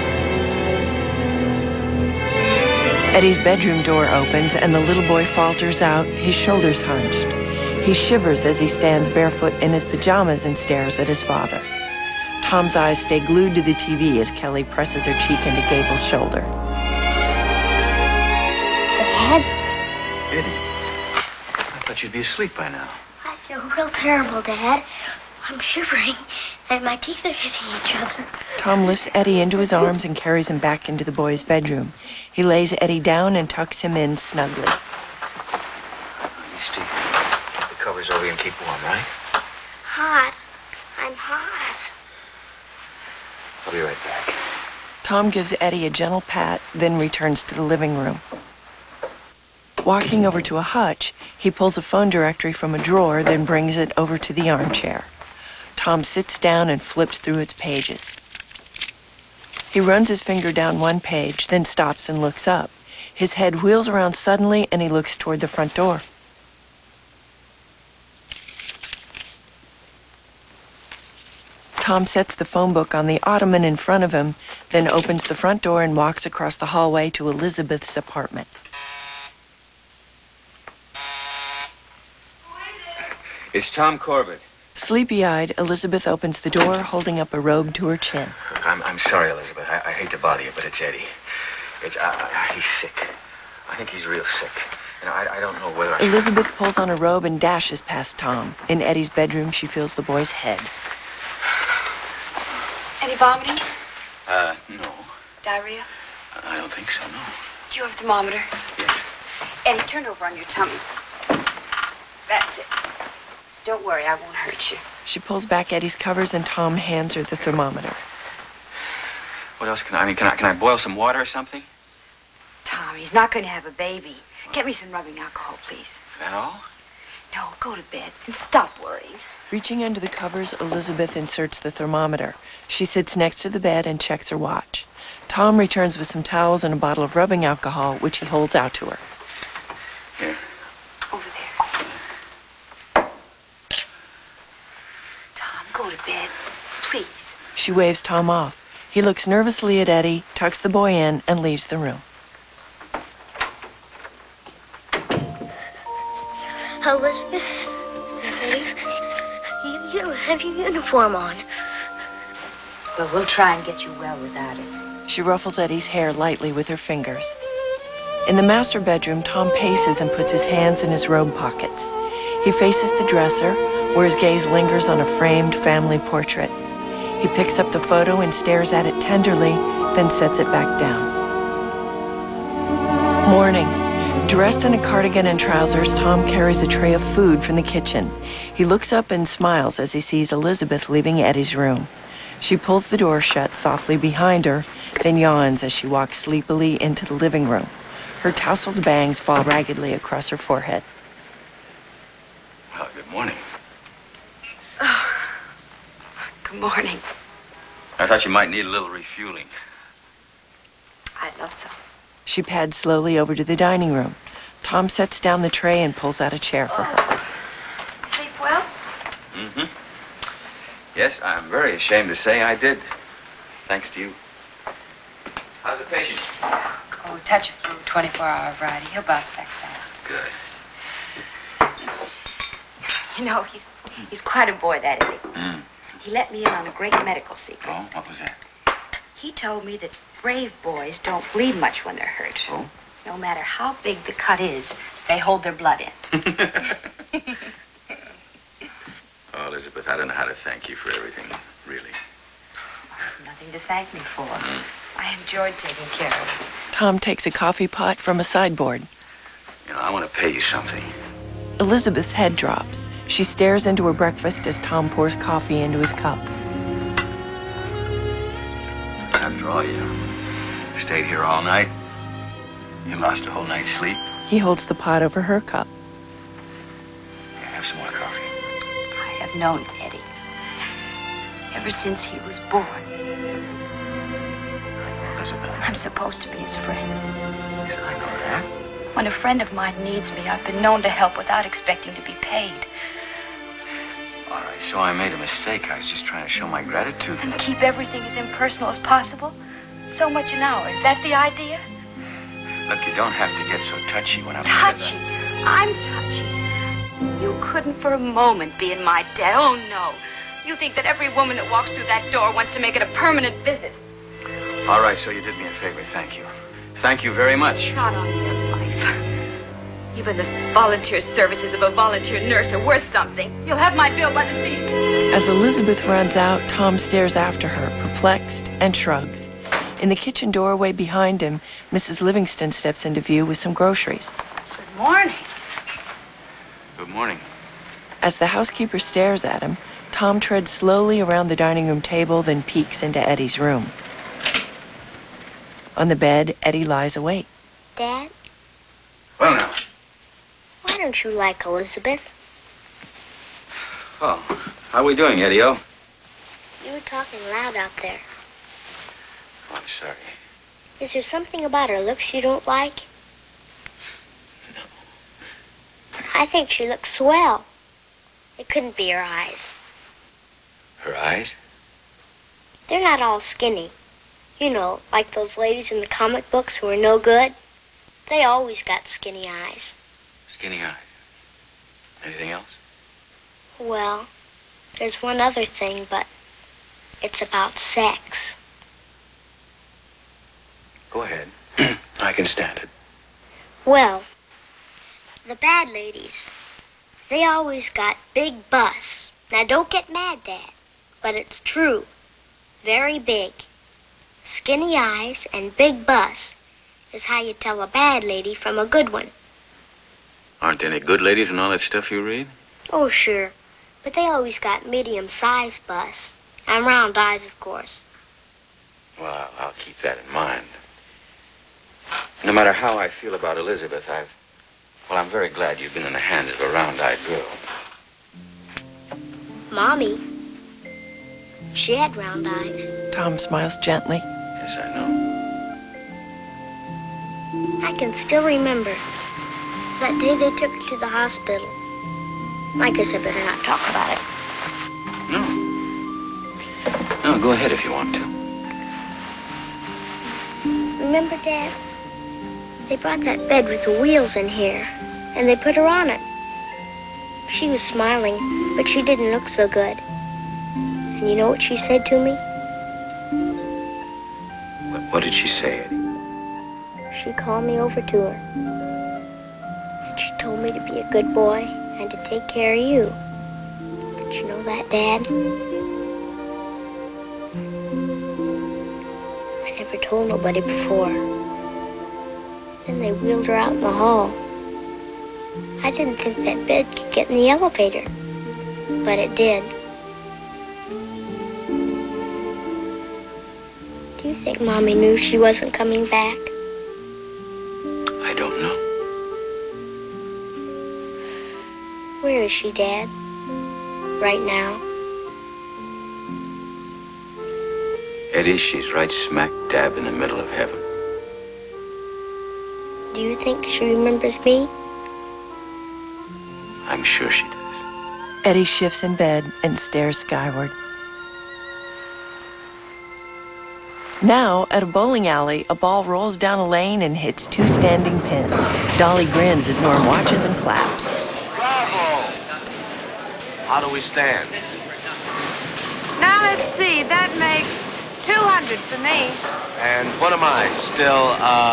Eddie's bedroom door opens and the little boy falters out, his shoulders hunched. He shivers as he stands barefoot in his pajamas and stares at his father. Tom's eyes stay glued to the TV as Kelly presses her cheek into Gable's shoulder. Dad? Eddie, I thought you'd be asleep by now. I feel real terrible, Dad. I'm shivering, and my teeth are hitting each other. Tom lifts Eddie into his arms and carries him back into the boy's bedroom. He lays Eddie down and tucks him in snugly. Misty, keep the covers over you and keep warm, right? Hot. I'm hot. I'll be right back. Tom gives Eddie a gentle pat, then returns to the living room. Walking over to a hutch, he pulls a phone directory from a drawer, then brings it over to the armchair. Tom sits down and flips through its pages. He runs his finger down one page, then stops and looks up. His head wheels around suddenly, and he looks toward the front door. Tom sets the phone book on the ottoman in front of him, then opens the front door and walks across the hallway to Elizabeth's apartment. It's Tom Corbett. Sleepy-eyed, Elizabeth opens the door, holding up a robe to her chin. I'm sorry, Elizabeth. I hate to bother you, but it's Eddie. He's sick. I think he's real sick. And I don't know whether I should... Elizabeth pulls on a robe and dashes past Tom. In Eddie's bedroom, she feels the boy's head. Any vomiting? No. Diarrhea? I don't think so, no. Do you have a thermometer? Yes. Eddie, turn over on your tummy. That's it. Don't worry, I won't hurt you. She pulls back Eddie's covers and Tom hands her the thermometer. What else can I boil some water or something? Tom, he's not going to have a baby. Get me some rubbing alcohol, please. That all? No, go to bed and stop worrying. Reaching under the covers, Elizabeth inserts the thermometer. She sits next to the bed and checks her watch. Tom returns with some towels and a bottle of rubbing alcohol, which he holds out to her. Here. Over there. Tom, go to bed, please. She waves Tom off. He looks nervously at Eddie, tucks the boy in, and leaves the room. Elizabeth? Yes, Eddie? You don't have your uniform on. Well, we'll try and get you well without it. She ruffles Eddie's hair lightly with her fingers. In the master bedroom, Tom paces and puts his hands in his robe pockets. He faces the dresser, where his gaze lingers on a framed family portrait. He picks up the photo and stares at it tenderly, then sets it back down. Morning. Dressed in a cardigan and trousers, Tom carries a tray of food from the kitchen. He looks up and smiles as he sees Elizabeth leaving Eddie's room. She pulls the door shut softly behind her, then yawns as she walks sleepily into the living room. Her tousled bangs fall raggedly across her forehead. Well, good morning. Oh, good morning. I thought you might need a little refueling. I'd love some. She pads slowly over to the dining room. Tom sets down the tray and pulls out a chair for her. Sleep well? Mm-hmm. Yes, I'm very ashamed to say I did. Thanks to you. How's the patient? Oh, touch of flu, 24-hour variety. He'll bounce back fast. Good. You know, he's quite a boy, that Eddie. He let me in on a great medical secret. Oh, what was that? He told me that brave boys don't bleed much when they're hurt. Oh? No matter how big the cut is, they hold their blood in. Oh, Elizabeth, I don't know how to thank you for everything, really. There's nothing to thank me for. I enjoyed taking care of you. Tom takes a coffee pot from a sideboard. You know, I want to pay you something. Elizabeth's head drops. She stares into her breakfast as Tom pours coffee into his cup. After all, you stayed here all night. You lost a whole night's sleep. He holds the pot over her cup. Yeah, have some more coffee. I have known Eddie ever since he was born. Elizabeth. I'm supposed to be his friend. Yes, I know that. When a friend of mine needs me, I've been known to help without expecting to be paid. All right, so I made a mistake. I was just trying to show my gratitude. And keep everything as impersonal as possible? So much an hour. Is that the idea? Look, you don't have to get so touchy when I'm touchy. I'm touchy. You couldn't for a moment be in my debt. Oh, no. You think that every woman that walks through that door wants to make it a permanent visit. All right, so you did me a favor. Thank you. Thank you very much. Not on your life. Even the volunteer services of a volunteer nurse are worth something. You'll have my bill by this evening. As Elizabeth runs out, Tom stares after her, perplexed, and shrugs. In the kitchen doorway behind him, Mrs. Livingston steps into view with some groceries. Good morning. Good morning. As the housekeeper stares at him, Tom treads slowly around the dining room table, then peeks into Eddie's room. On the bed, Eddie lies awake. Dad? Well, now. Why don't you like Elizabeth? Oh, how are we doing, Eddie-O? You were talking loud out there. Oh, I'm sorry. Is there something about her looks you don't like? No. I think she looks swell. It couldn't be her eyes. Her eyes? They're not all skinny. You know, like those ladies in the comic books who are no good. They always got skinny eyes. Skinny eyes. Anything else? Well, there's one other thing, but it's about sex. Go ahead. I can stand it. Well, the bad ladies, they always got big busts. Now, don't get mad, Dad, but it's true. Very big. Skinny eyes and big busts is how you tell a bad lady from a good one. Aren't there any good ladies in all that stuff you read? Oh, sure. But they always got medium-sized bus. And round eyes, of course. Well, I'll keep that in mind. No matter how I feel about Elizabeth, I'm very glad you've been in the hands of a round-eyed girl. Mommy, she had round eyes. Tom smiles gently. Yes, I know. I can still remember that day they took her to the hospital. I guess I better not talk about it. No, go ahead if you want to. Remember, Dad? They brought that bed with the wheels in here, and they put her on it. She was smiling, but she didn't look so good. And you know what she said to me? What did she say, Eddie? She called me over to her. And she told me to be a good boy and to take care of you. Did you know that, Dad? I never told nobody before. Then they wheeled her out in the hall. I didn't think that bed could get in the elevator, but it did. Do you think Mommy knew she wasn't coming back? I don't know. Where is she, Dad? Right now? Eddie, she's right smack dab in the middle of heaven. Do you think she remembers me? I'm sure she does. Eddie shifts in bed and stares skyward. Now, at a bowling alley, a ball rolls down a lane and hits two standing pins. Dolly grins as Norm watches and claps. Bravo! How do we stand? Now let's see, that makes 200 for me. And what am I? Still,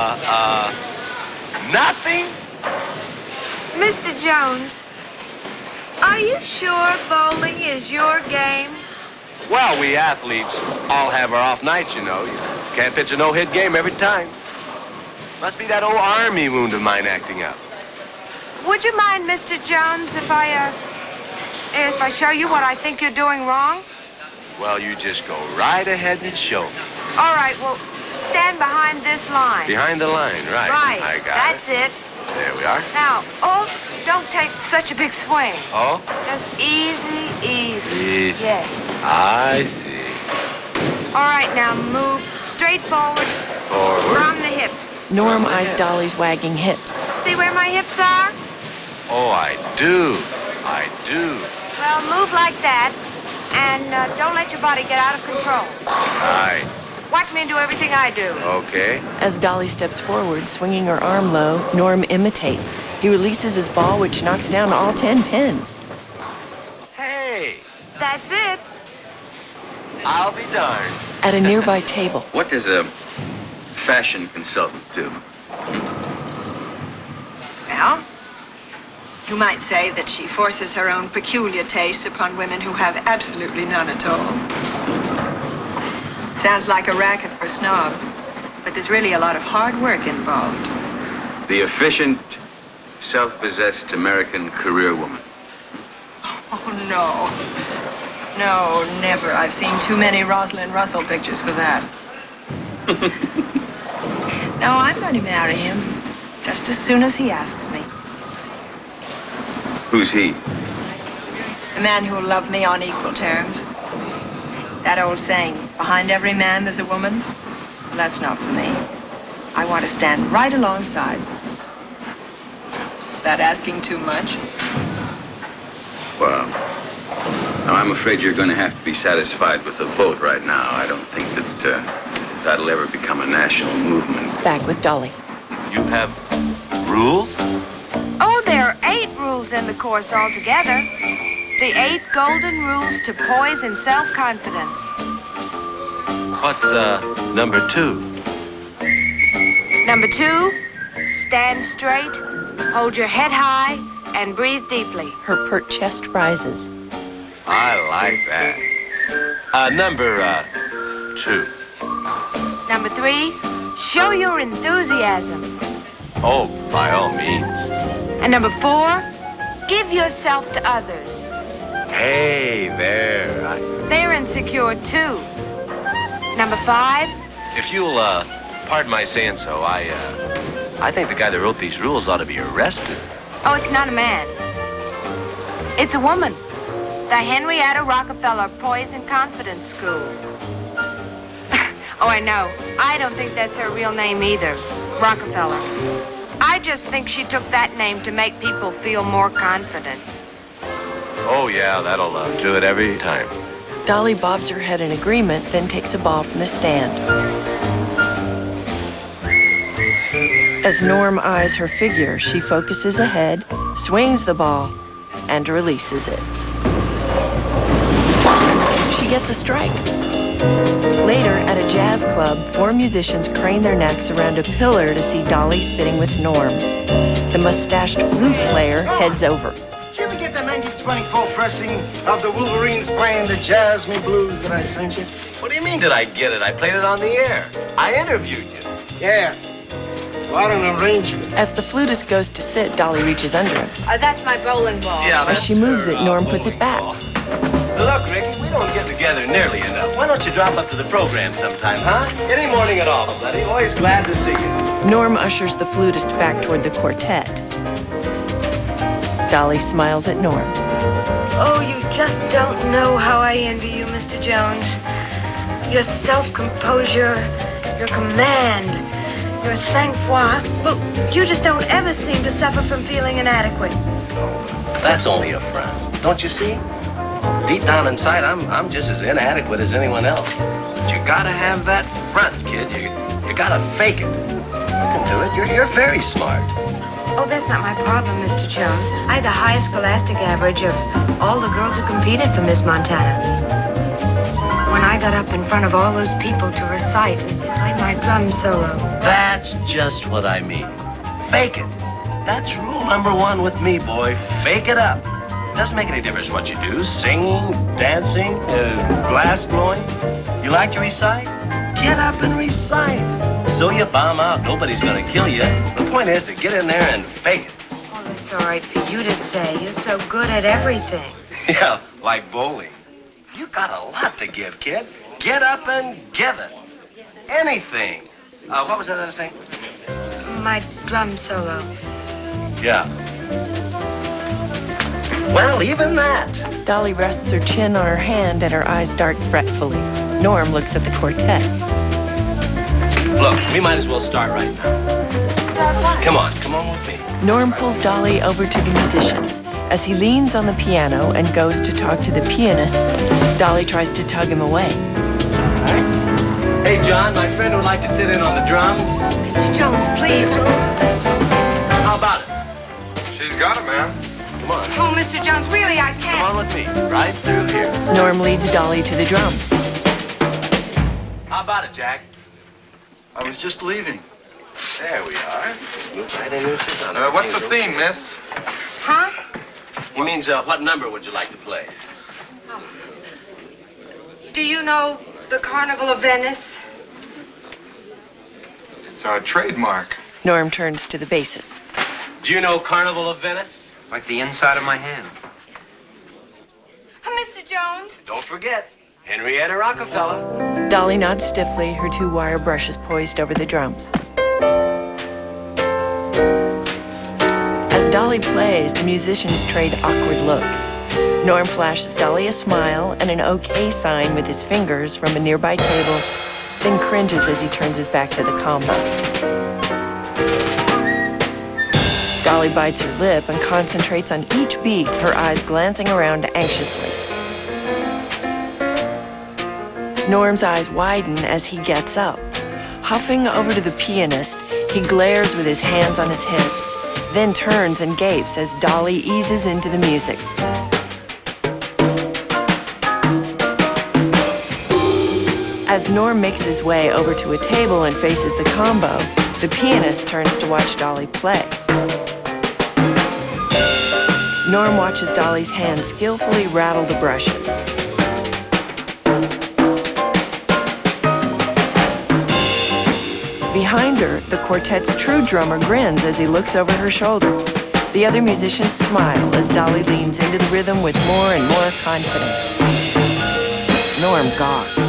nothing? Mr. Jones, are you sure bowling is your game? Well, we athletes all have our off nights, you know. You can't pitch a no-hit game every time. Must be that old army wound of mine acting up. Would you mind, Mr. Jones, if I show you what I think you're doing wrong? Well, you just go right ahead and show me. All right, well, stand behind this line. Behind the line, right. Right, I got that's it. There we are. Now, don't take such a big swing. Oh? Just easy, easy. Easy. Yes. I see. All right, now move straight forward. Forward. From the hips. Norm eyes Dolly's wagging hips. See where my hips are? Oh, I do. I do. Well, move like that, and don't let your body get out of control. Right. Watch me do everything I do. Okay. As Dolly steps forward, swinging her arm low, Norm imitates. He releases his ball, which knocks down all 10 pins. Hey. That's it. I'll be darned. At a nearby table. What does a fashion consultant do? Well, you might say that she forces her own peculiar tastes upon women who have absolutely none at all. Sounds like a racket for snobs, but there's really a lot of hard work involved. The efficient, self-possessed American career woman. Oh, no. No, never. I've seen too many Rosalind Russell pictures for that. No, I'm going to marry him just as soon as he asks me. Who's he? The man who'll love me on equal terms. That old saying, behind every man there's a woman. Well, that's not for me. I want to stand right alongside. Is that asking too much? Well, now I'm afraid you're going to have to be satisfied with the vote right now. I don't think that that'll ever become a national movement. Back with Dolly. You have rules? Oh, there are 8 rules in the course altogether. The 8 golden rules to poise and self-confidence. What's, number 2? Number 2, stand straight, hold your head high, and breathe deeply. Her pert chest rises. I like that. Number, 2. Number 3, show your enthusiasm. Oh, by all means. And number 4, give yourself to others. Hey, there. They're insecure, too. Number 5? If you'll, pardon my saying so, I think the guy that wrote these rules ought to be arrested. Oh, it's not a man. It's a woman. The Henrietta Rockefeller Poise and Confidence School. Oh, I know. I don't think that's her real name either. Rockefeller. I just think she took that name to make people feel more confident. Oh, yeah, that'll do it every time. Dolly bobs her head in agreement, then takes a ball from the stand. As Norm eyes her figure, she focuses ahead, swings the ball, and releases it. She gets a strike. Later, at a jazz club, 4 musicians crane their necks around a pillar to see Dolly sitting with Norm. The mustached flute player heads over. Did you ever get the 1924 pressing of the Wolverines playing the Jazz Me Blues that I sent you? What do you mean, did I get it? I played it on the air. I interviewed you. Yeah. What an arrangement. As the flutist goes to sit, Dolly reaches under him. That's my bowling ball. Yeah, As she moves it, Norm puts it back. Look, Ricky, we don't get together nearly enough. Why don't you drop up to the program sometime, huh? Any morning at all, buddy. Always glad to see you. Norm ushers the flutist back toward the quartet. Dolly smiles at Norm. Oh, you just don't know how I envy you, Mr. Jones. Your self-composure, your command, your sang-froid. Well, you just don't ever seem to suffer from feeling inadequate. That's only a front. Don't you see? Deep down inside, I'm just as inadequate as anyone else. But you gotta have that front, kid. You gotta fake it. You can do it. You're very smart. Oh, that's not my problem, Mr. Jones. I had the highest scholastic average of all the girls who competed for Miss Montana. When I got up in front of all those people to recite and play my drum solo. That's just what I mean. Fake it. That's rule number 1 with me, boy. Fake it up. Doesn't make any difference what you do. Singing, dancing, glass blowing. You like to recite? Get up and recite. So you bomb out. Nobody's gonna kill you. The point is to get in there and fake it. Well, it's all right for you to say. You're so good at everything. Yeah, like bowling. You got a lot to give, kid. Get up and give it. Anything. What was that other thing? My drum solo. Yeah. Well, even that. Dolly rests her chin on her hand and her eyes dart fretfully. Norm looks at the quartet. Look, we might as well start right now. Start what? Come on with me. Norm pulls Dolly over to the musicians. As he leans on the piano and goes to talk to the pianist, Dolly tries to tug him away. Hey, John, my friend would like to sit in on the drums. Mr. Jones, please. How about it? She's got it, man. Come on. Oh, Mr. Jones, really, I can't. Come on with me. Right through here. Norm leads Dolly to the drums. How about it, Jack? I was just leaving. There we are. Move right in and sit down. What's the scene, miss? Huh? He means, what number would you like to play? Oh. Do you know the Carnival of Venice? It's our trademark. Norm turns to the bassist. Do you know Carnival of Venice? Like the inside of my hand. Mr. Jones? Don't forget, Henrietta Rockefeller. Dolly nods stiffly, her 2 wire brushes poised over the drums. As Dolly plays, the musicians trade awkward looks. Norm flashes Dolly a smile and an okay sign with his fingers from a nearby table, then cringes as he turns his back to the combo. Dolly bites her lip and concentrates on each beat, her eyes glancing around anxiously. Norm's eyes widen as he gets up. Huffing over to the pianist, he glares with his hands on his hips, then turns and gapes as Dolly eases into the music. As Norm makes his way over to a table and faces the combo, the pianist turns to watch Dolly play. Norm watches Dolly's hands skillfully rattle the brushes. Behind her, the quartet's true drummer grins as he looks over her shoulder. The other musicians smile as Dolly leans into the rhythm with more and more confidence. Norm gawks.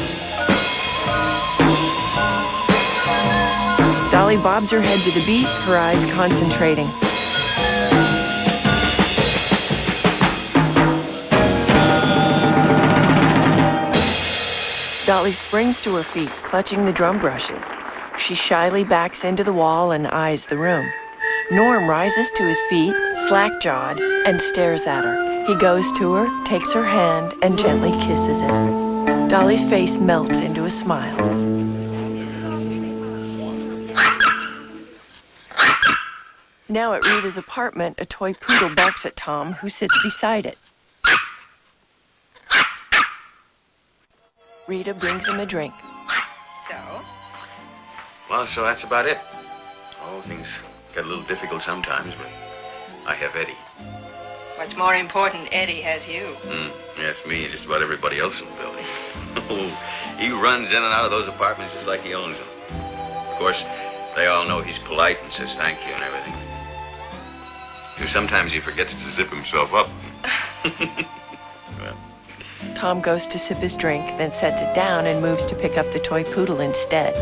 Dolly bobs her head to the beat, her eyes concentrating. Dolly springs to her feet, clutching the drum brushes. She shyly backs into the wall and eyes the room. Norm rises to his feet, slack-jawed, and stares at her. He goes to her, takes her hand, and gently kisses it. Dolly's face melts into a smile. Now at Rita's apartment, a toy poodle barks at Tom, who sits beside it. Rita brings him a drink. So? Well, so that's about it. Oh, things get a little difficult sometimes, but I have Eddie. What's more important, Eddie has you. Yes, me and just about everybody else in the building. Oh, he runs in and out of those apartments just like he owns them. Of course, they all know he's polite and says thank you and everything. Sometimes he forgets to zip himself up. Well. Tom goes to sip his drink, then sets it down and moves to pick up the toy poodle instead.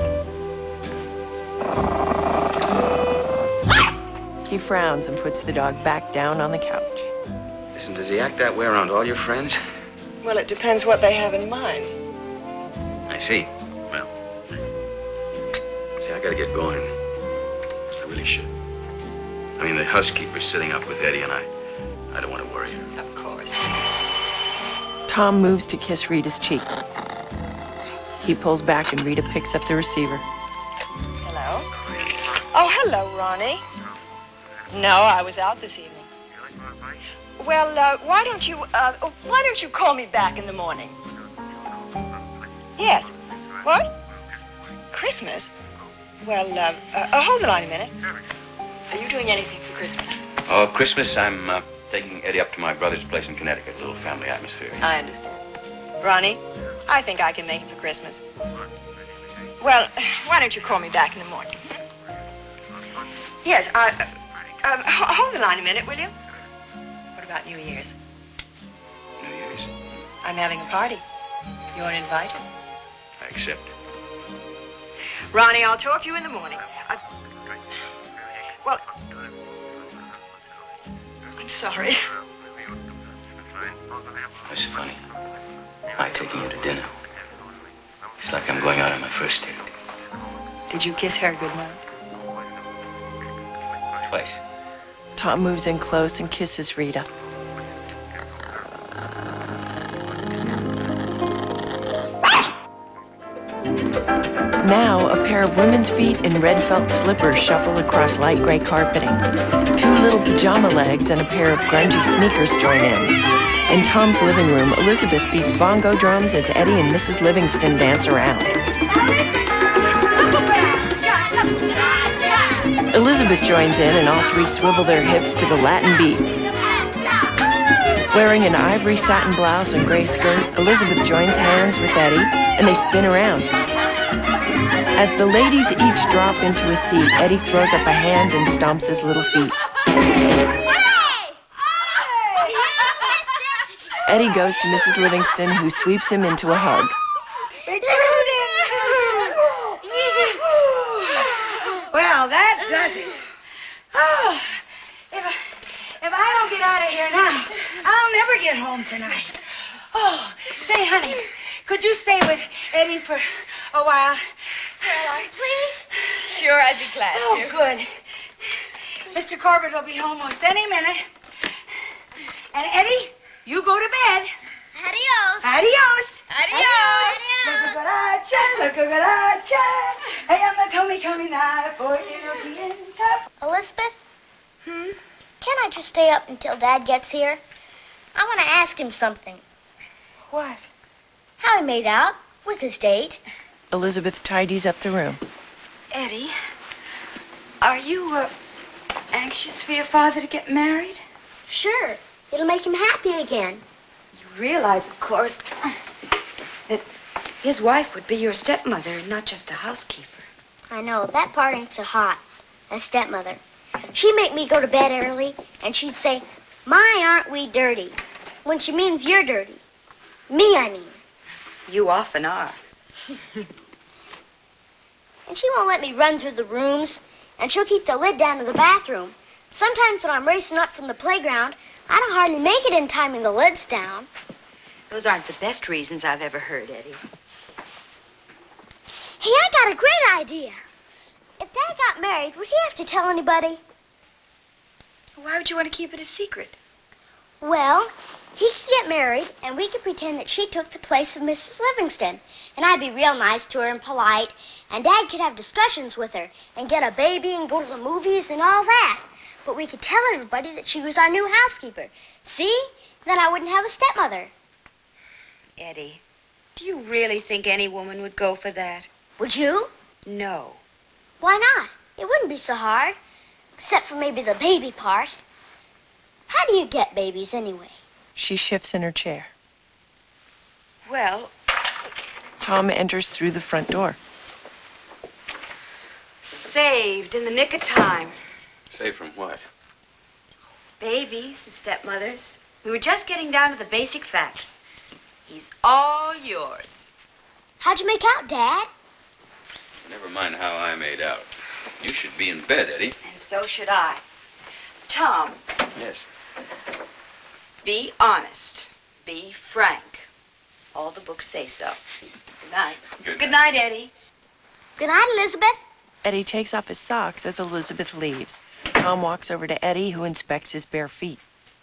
He frowns and puts the dog back down on the couch. Listen, does he act that way around all your friends? Well, it depends what they have in mind. I see. Well, see, I gotta get going. I really should. I mean, the housekeeper's sitting up with Eddie, and I don't want to worry her. Of course. Tom moves to kiss Rita's cheek. He pulls back and Rita picks up the receiver. Hello? Oh, hello, Ronnie. No, I was out this evening. Well, why don't you call me back in the morning? Yes. What? Christmas? Well, hold the line a minute. Are you doing anything for Christmas? Oh, Christmas, I'm taking Eddie up to my brother's place in Connecticut. A little family atmosphere. I understand. Ronnie, I think I can make it for Christmas. Well, why don't you call me back in the morning? Yes, hold the line a minute, will you? What about New Year's? New Year's? I'm having a party. You aren't invited. I accept. Ronnie, I'll talk to you in the morning. Well, I'm sorry. That's funny. I'm taking you to dinner. It's like I'm going out on my first date. Did you kiss her goodnight? Twice. Tom moves in close and kisses Rita. Now, a pair of women's feet in red felt slippers shuffle across light gray carpeting. Two little pajama legs and a pair of grungy sneakers join in. In Tom's living room, Elizabeth beats bongo drums as Eddie and Mrs. Livingston dance around. Elizabeth joins in and all three swivel their hips to the Latin beat. Wearing an ivory satin blouse and gray skirt, Elizabeth joins hands with Eddie and they spin around. As the ladies each drop into a seat, Eddie throws up a hand and stomps his little feet. Eddie goes to Mrs. Livingston, who sweeps him into a hug. Well, that does it. Oh, if I don't get out of here now, I'll never get home tonight. Oh, say, honey, could you stay with Eddie for a while? Please? Sure, I'd be glad to. Oh, good. Mr. Corbett will be home most any minute. And Eddie, you go to bed. Adios. Adios. Adios. Elizabeth? Can't I just stay up until Dad gets here? I want to ask him something. What? How he made out with his date. Elizabeth tidies up the room. Eddie, are you, anxious for your father to get married? Sure. It'll make him happy again. You realize, of course, that his wife would be your stepmother and not just a housekeeper. I know. That part ain't so hot. A stepmother. She'd make me go to bed early, and she'd say, "My, aren't we dirty?" when she means you're dirty. Me, I mean. You often are. And she won't let me run through the rooms, and she'll keep the lid down to the bathroom. Sometimes when I'm racing up from the playground, I don't hardly make it in time when the lid's down. Those aren't the best reasons I've ever heard, Eddie. Hey, I got a great idea. If Dad got married, would he have to tell anybody? Why would you want to keep it a secret? Well, he could get married, and we could pretend that she took the place of Mrs. Livingston. And I'd be real nice to her and polite, and Dad could have discussions with her, and get a baby and go to the movies and all that. But we could tell everybody that she was our new housekeeper. See? Then I wouldn't have a stepmother. Eddie, do you really think any woman would go for that? Would you? No. Why not? It wouldn't be so hard, except for maybe the baby part. How do you get babies anyway? She shifts in her chair. Well... Tom enters through the front door. Saved in the nick of time. Saved from what? Babies and stepmothers. We were just getting down to the basic facts. He's all yours. How'd you make out, Dad? Never mind how I made out. You should be in bed, Eddie. And so should I. Tom. Yes. Be honest. Be frank. All the books say so. Good night. Good night, Eddie. Good night, Elizabeth. Eddie takes off his socks as Elizabeth leaves. Tom walks over to Eddie, who inspects his bare feet.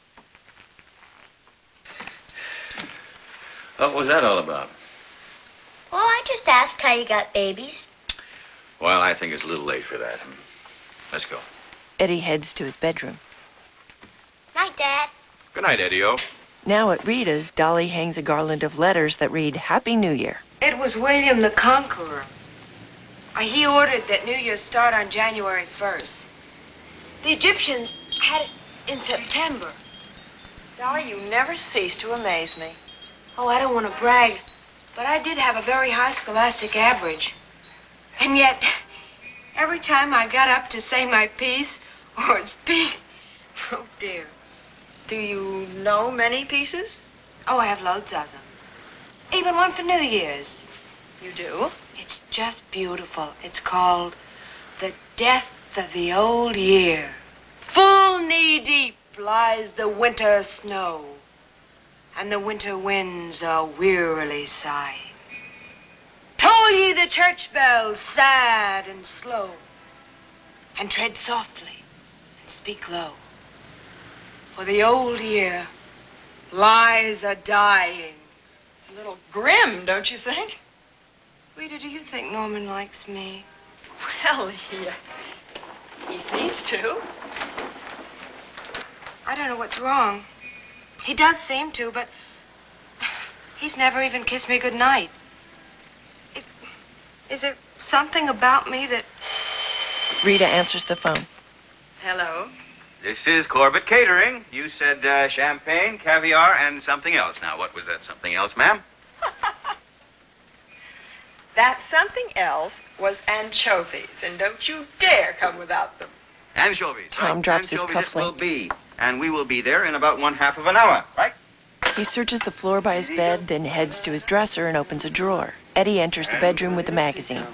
What was that all about? Well, I just asked how you got babies. Well, I think it's a little late for that. Let's go. Eddie heads to his bedroom. Night, Dad. Good night, Eddie-O. Now at Rita's, Dolly hangs a garland of letters that read, Happy New Year. It was William the Conqueror. He ordered that New Year start on January 1st. The Egyptians had it in September. Dolly, you never cease to amaze me. Oh, I don't want to brag, but I did have a very high scholastic average. And yet, every time I got up to say my piece or speak, oh dear. Do you know many pieces? Oh, I have loads of them. Even one for New Year's. You do? It's just beautiful. It's called The Death of the Old Year. Full knee-deep lies the winter snow, and the winter winds are wearily sighing. Toll ye the church bells sad and slow, and tread softly and speak low. For the old year lies a-dying. A little grim, don't you think? Rita, do you think Norman likes me? Well, he seems to. I don't know what's wrong. He does seem to, but he's never even kissed me goodnight. Is there something about me that... Rita answers the phone. Hello. This is Corbett Catering. You said champagne, caviar, and something else. Now, what was that something else, ma'am? That something else was anchovies, and don't you dare come without them. Anchovies. Tom drops his Anchovies it will cufflink. be, and we will be there in about 1/2 an hour, right? He searches the floor by his bed, then heads to his dresser and opens a drawer. Eddie enters the bedroom with the magazine.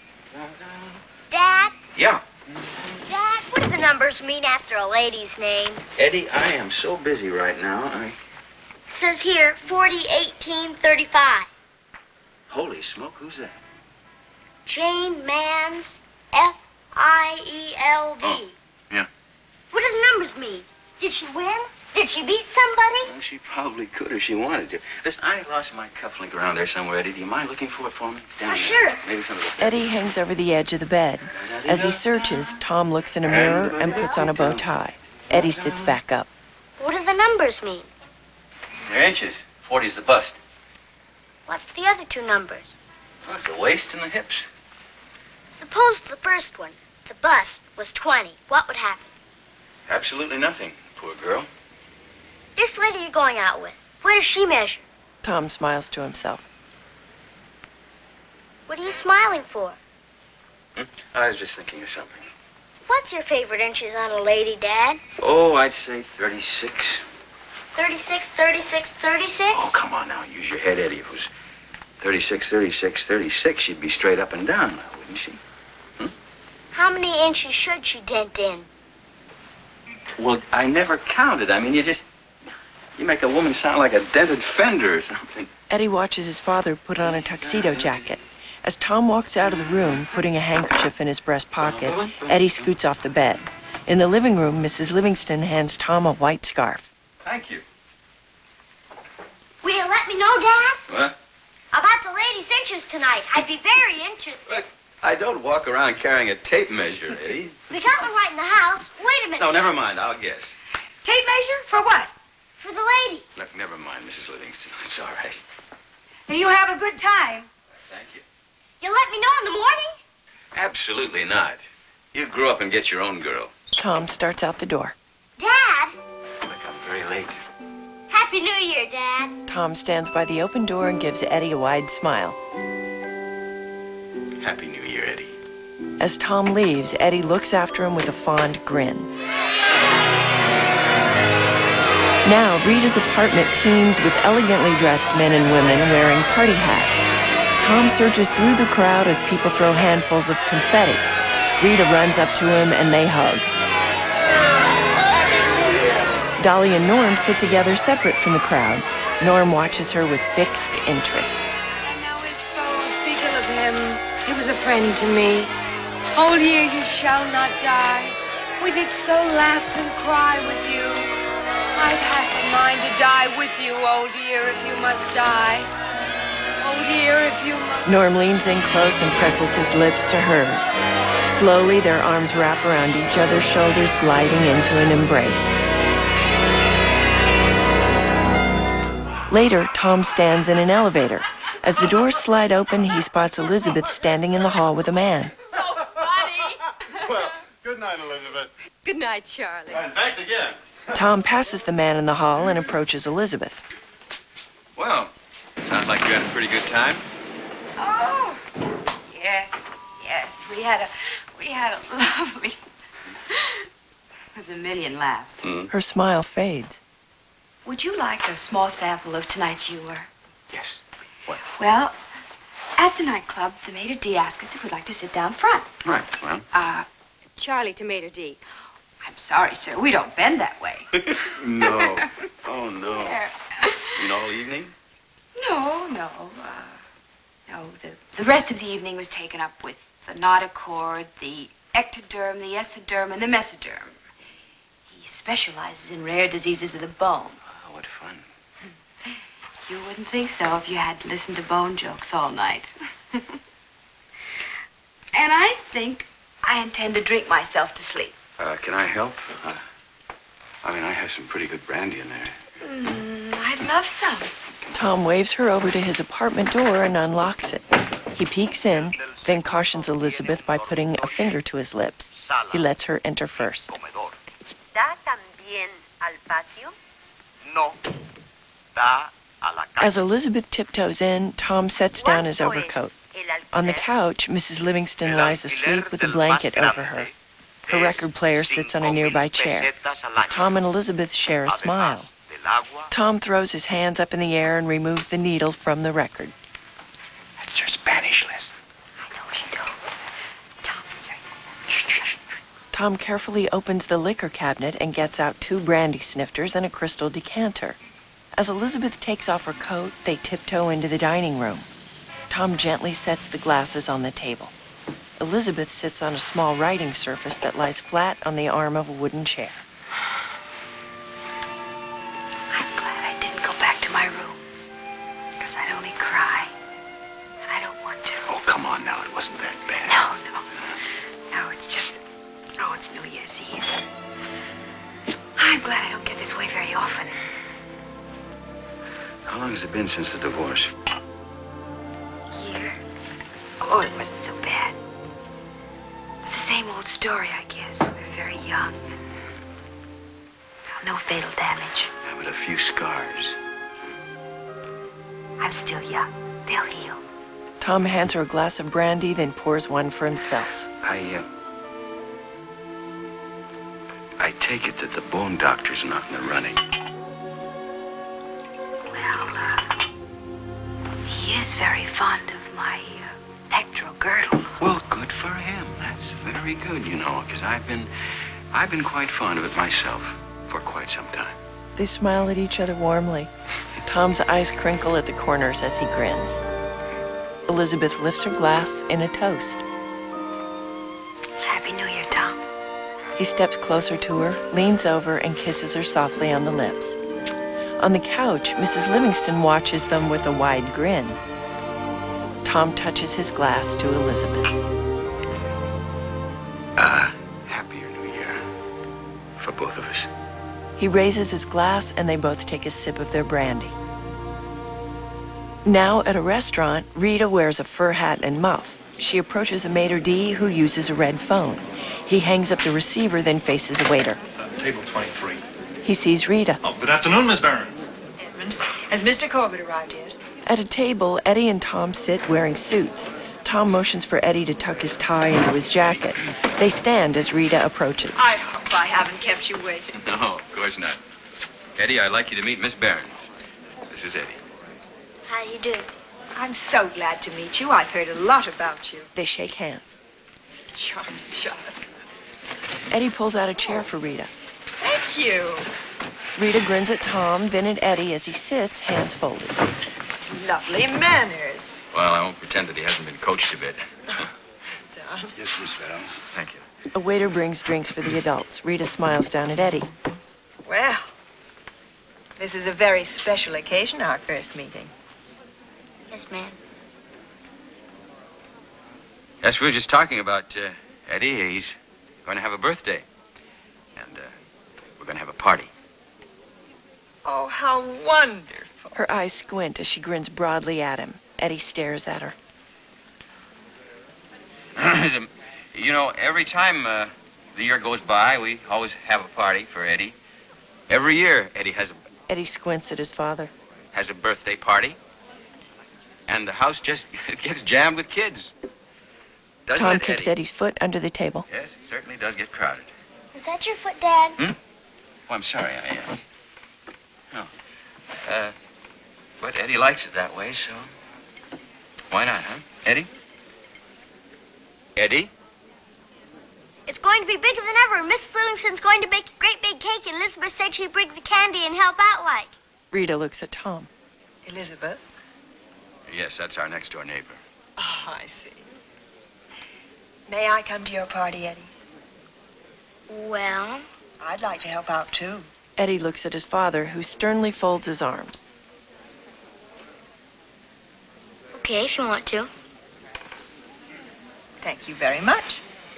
Dad? Yeah. Dad, what do the numbers mean after a lady's name? Eddie, I am so busy right now. It says here, 40, 18, 35. Holy smoke, who's that? Jane Mans, F-I-E-L-D. Oh, yeah. What do the numbers mean? Did she win? Did she beat somebody? Well, she probably could if she wanted to. Listen, I lost my cufflink around there somewhere, Eddie. Do you mind looking for it for me? Down there. Sure. Maybe something. Eddie hangs over the edge of the bed. As he searches, Tom looks in a mirror and puts on a bow tie. Eddie sits back up. What do the numbers mean? They're inches. 40's the bust. What's the other two numbers? Well, it's the waist and the hips. Suppose the first one, the bust, was 20. What would happen? Absolutely nothing, poor girl. This lady you're going out with, what does she measure? Tom smiles to himself. What are you smiling for? I was just thinking of something. What's your favorite inches on a lady, Dad? Oh, I'd say 36. 36, 36, 36? Oh, come on now. Use your head, Eddie. If it was 36, 36, 36, she'd be straight up and down now, wouldn't she? How many inches should she dent in? Well, I never counted. I mean, you make a woman sound like a dented fender or something. Eddie watches his father put on a tuxedo jacket. As Tom walks out of the room, putting a handkerchief in his breast pocket, Eddie scoots off the bed. In the living room, Mrs. Livingston hands Tom a white scarf. Thank you. Will you let me know, Dad? What? About the ladies' inches tonight. I'd be very interested. Look, I don't walk around carrying a tape measure, Eddie. We got one right in the house. Wait a minute. No, never mind. I'll guess. Tape measure? For what? For the lady. Look, never mind, Mrs. Livingston. It's all right. Now, you have a good time. Thank you. You'll let me know in the morning? Absolutely not. You grow up and get your own girl. Tom starts out the door. Dad! Look, I'm very late. Happy New Year, Dad. Tom stands by the open door and gives Eddie a wide smile. Happy New Year, Eddie. As Tom leaves, Eddie looks after him with a fond grin. Now, Rita's apartment teems with elegantly dressed men and women wearing party hats. Tom surges through the crowd as people throw handfuls of confetti. Rita runs up to him and they hug. Dolly and Norm sit together separate from the crowd. Norm watches her with fixed interest. Speaking of him, he was a friend to me. Old year, you shall not die. We did so laugh and cry with you. I've half a mind to die with you, old year, if you must die. Old year, if you must... Norm leans in close and presses his lips to hers. Slowly, their arms wrap around each other's shoulders, gliding into an embrace. Later, Tom stands in an elevator. As the doors slide open, he spots Elizabeth standing in the hall with a man. Well, good night, Elizabeth. Good night, Charlie. And thanks again. Tom passes the man in the hall and approaches Elizabeth. Well, sounds like you had a pretty good time. Oh, yes, yes. We had a lovely... It was a million laughs. Her smile fades. Would you like a small sample of tonight's Ewer? Yes. What? Well, at the nightclub, the maitre d' asked us if we'd like to sit down front. Right, well. Charlie to maitre d'. I'm sorry, sir. We don't bend that way. No. Oh, no. There. You mean all evening? No. No, the rest of the evening was taken up with the notochord, the ectoderm, the esoderm, and the mesoderm. He specializes in rare diseases of the bone. Oh, what fun. You wouldn't think so if you had to listen to bone jokes all night. And I think I intend to drink myself to sleep. Can I help? I mean, I have some pretty good brandy in there. I'd love some. Tom waves her over to his apartment door and unlocks it. He peeks in, then cautions Elizabeth by putting a finger to his lips. He lets her enter first. ¿Da también al patio? No. Da a la calle. As Elizabeth tiptoes in, Tom sets down his overcoat. On the couch, Mrs. Livingston lies asleep with a blanket over her. Her record player sits on a nearby chair. Tom and Elizabeth share a smile. Tom throws his hands up in the air and removes the needle from the record. That's your Spanish lesson. I know you do. Tom is very... Shh. Tom carefully opens the liquor cabinet and gets out 2 brandy snifters and a crystal decanter. As Elizabeth takes off her coat, they tiptoe into the dining room. Tom gently sets the glasses on the table. Elizabeth sits on a small writing surface that lies flat on the arm of a wooden chair. I'm glad I didn't go back to my room. Because I'd only cry. And I don't want to. Oh, come on now. It wasn't that bad. No, it's just... Oh, it's New Year's Eve. I'm glad I don't get this way very often. How long has it been since the divorce? Year? Oh, it wasn't so bad. It's the same old story, I guess. We were very young. No fatal damage. Yeah, but a few scars. I'm still young. They'll heal. Tom hands her a glass of brandy, then pours one for himself. take it that the bone doctor's not in the running. Well, he is very fond of my pectoral girdle. Well, good for him. That's very good, you know, because I've been quite fond of it myself for quite some time. They smile at each other warmly. Tom's eyes crinkle at the corners as he grins. Elizabeth lifts her glass in a toast. Happy New Year, Tom. He steps closer to her, leans over, and kisses her softly on the lips. On the couch, Mrs. Livingston watches them with a wide grin. Tom touches his glass to Elizabeth's. Happier New Year for both of us. He raises his glass, and they both take a sip of their brandy. Now, at a restaurant, Rita wears a fur hat and muff. She approaches a maitre d' who uses a red phone. He hangs up the receiver, then faces a waiter. Table 23. He sees Rita. Oh, good afternoon, Miss Barnes. Edmund, has Mr. Corbett arrived yet? At a table, Eddie and Tom sit wearing suits. Tom motions for Eddie to tuck his tie into his jacket. They stand as Rita approaches. I hope I haven't kept you waiting. No, of course not. Eddie, I'd like you to meet Miss Barnes. This is Eddie. How do you do? I'm so glad to meet you. I've heard a lot about you. They shake hands. It's a charming child. Eddie pulls out a chair for Rita. Thank you. Rita grins at Tom, then at Eddie as he sits, hands folded. Lovely manners. Well, I won't pretend that he hasn't been coached a bit. Yes, Miss Barnes. Thank you. A waiter brings drinks for the adults. Rita smiles down at Eddie. Well, this is a very special occasion, our first meeting. Yes, ma'am. Yes, we were just talking about Eddie. He's going to have a birthday. And we're going to have a party. Oh, how wonderful. Her eyes squint as she grins broadly at him. Eddie stares at her. You know, every time the year goes by, we always have a party for Eddie. Every year, Eddie Eddie squints at his father. Has a birthday party. And the house just gets jammed with kids. Doesn't Tom it, kicks Eddie? Eddie's foot under the table. Yes, it certainly does get crowded. Is that your foot, Dad? Oh, I'm sorry, I am. No. But Eddie likes it that way, so why not, huh? Eddie? Eddie? It's going to be bigger than ever. Mrs. Livingston's going to bake a great big cake, and Elizabeth said she'd bring the candy and help out like. Rita looks at Tom. Elizabeth? Yes, that's our next door neighbor. Oh, I see. May I come to your party, Eddie? Well? I'd like to help out, too. Eddie looks at his father, who sternly folds his arms. Okay, if you want to. Thank you very much.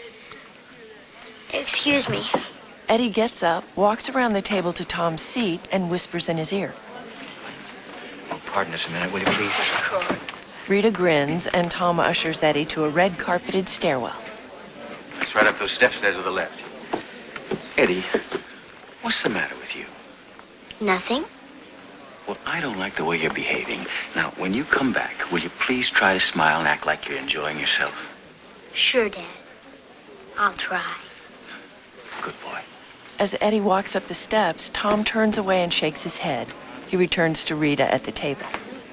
Excuse me. Eddie gets up, walks around the table to Tom's seat, and whispers in his ear. Oh, pardon us a minute, will you please? Of course. Rita grins, and Tom ushers Eddie to a red-carpeted stairwell. It's right up those steps there to the left. Eddie, what's the matter with you? Nothing. Well, I don't like the way you're behaving. Now, when you come back, will you please try to smile and act like you're enjoying yourself? Sure, Dad. I'll try. Good boy. As Eddie walks up the steps, Tom turns away and shakes his head. He returns to Rita at the table.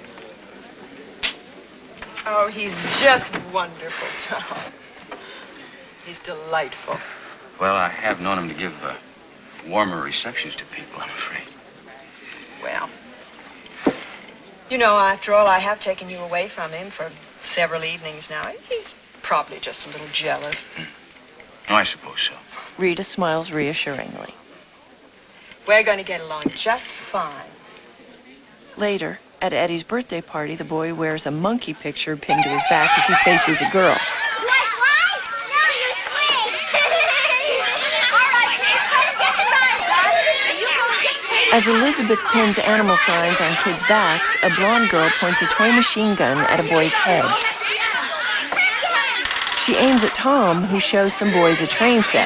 Oh, he's just wonderful, Tom. He's delightful. Well, I have known him to give warmer receptions to people, I'm afraid. Well, you know, after all, I have taken you away from him for several evenings now. He's probably just a little jealous. Oh, I suppose so. Rita smiles reassuringly. We're going to get along just fine. Later, at Eddie's birthday party, the boy wears a monkey picture pinned to his back as he faces a girl. As Elizabeth pins animal signs on kids' backs, a blonde girl points a toy machine gun at a boy's head. She aims at Tom, who shows some boys a train set.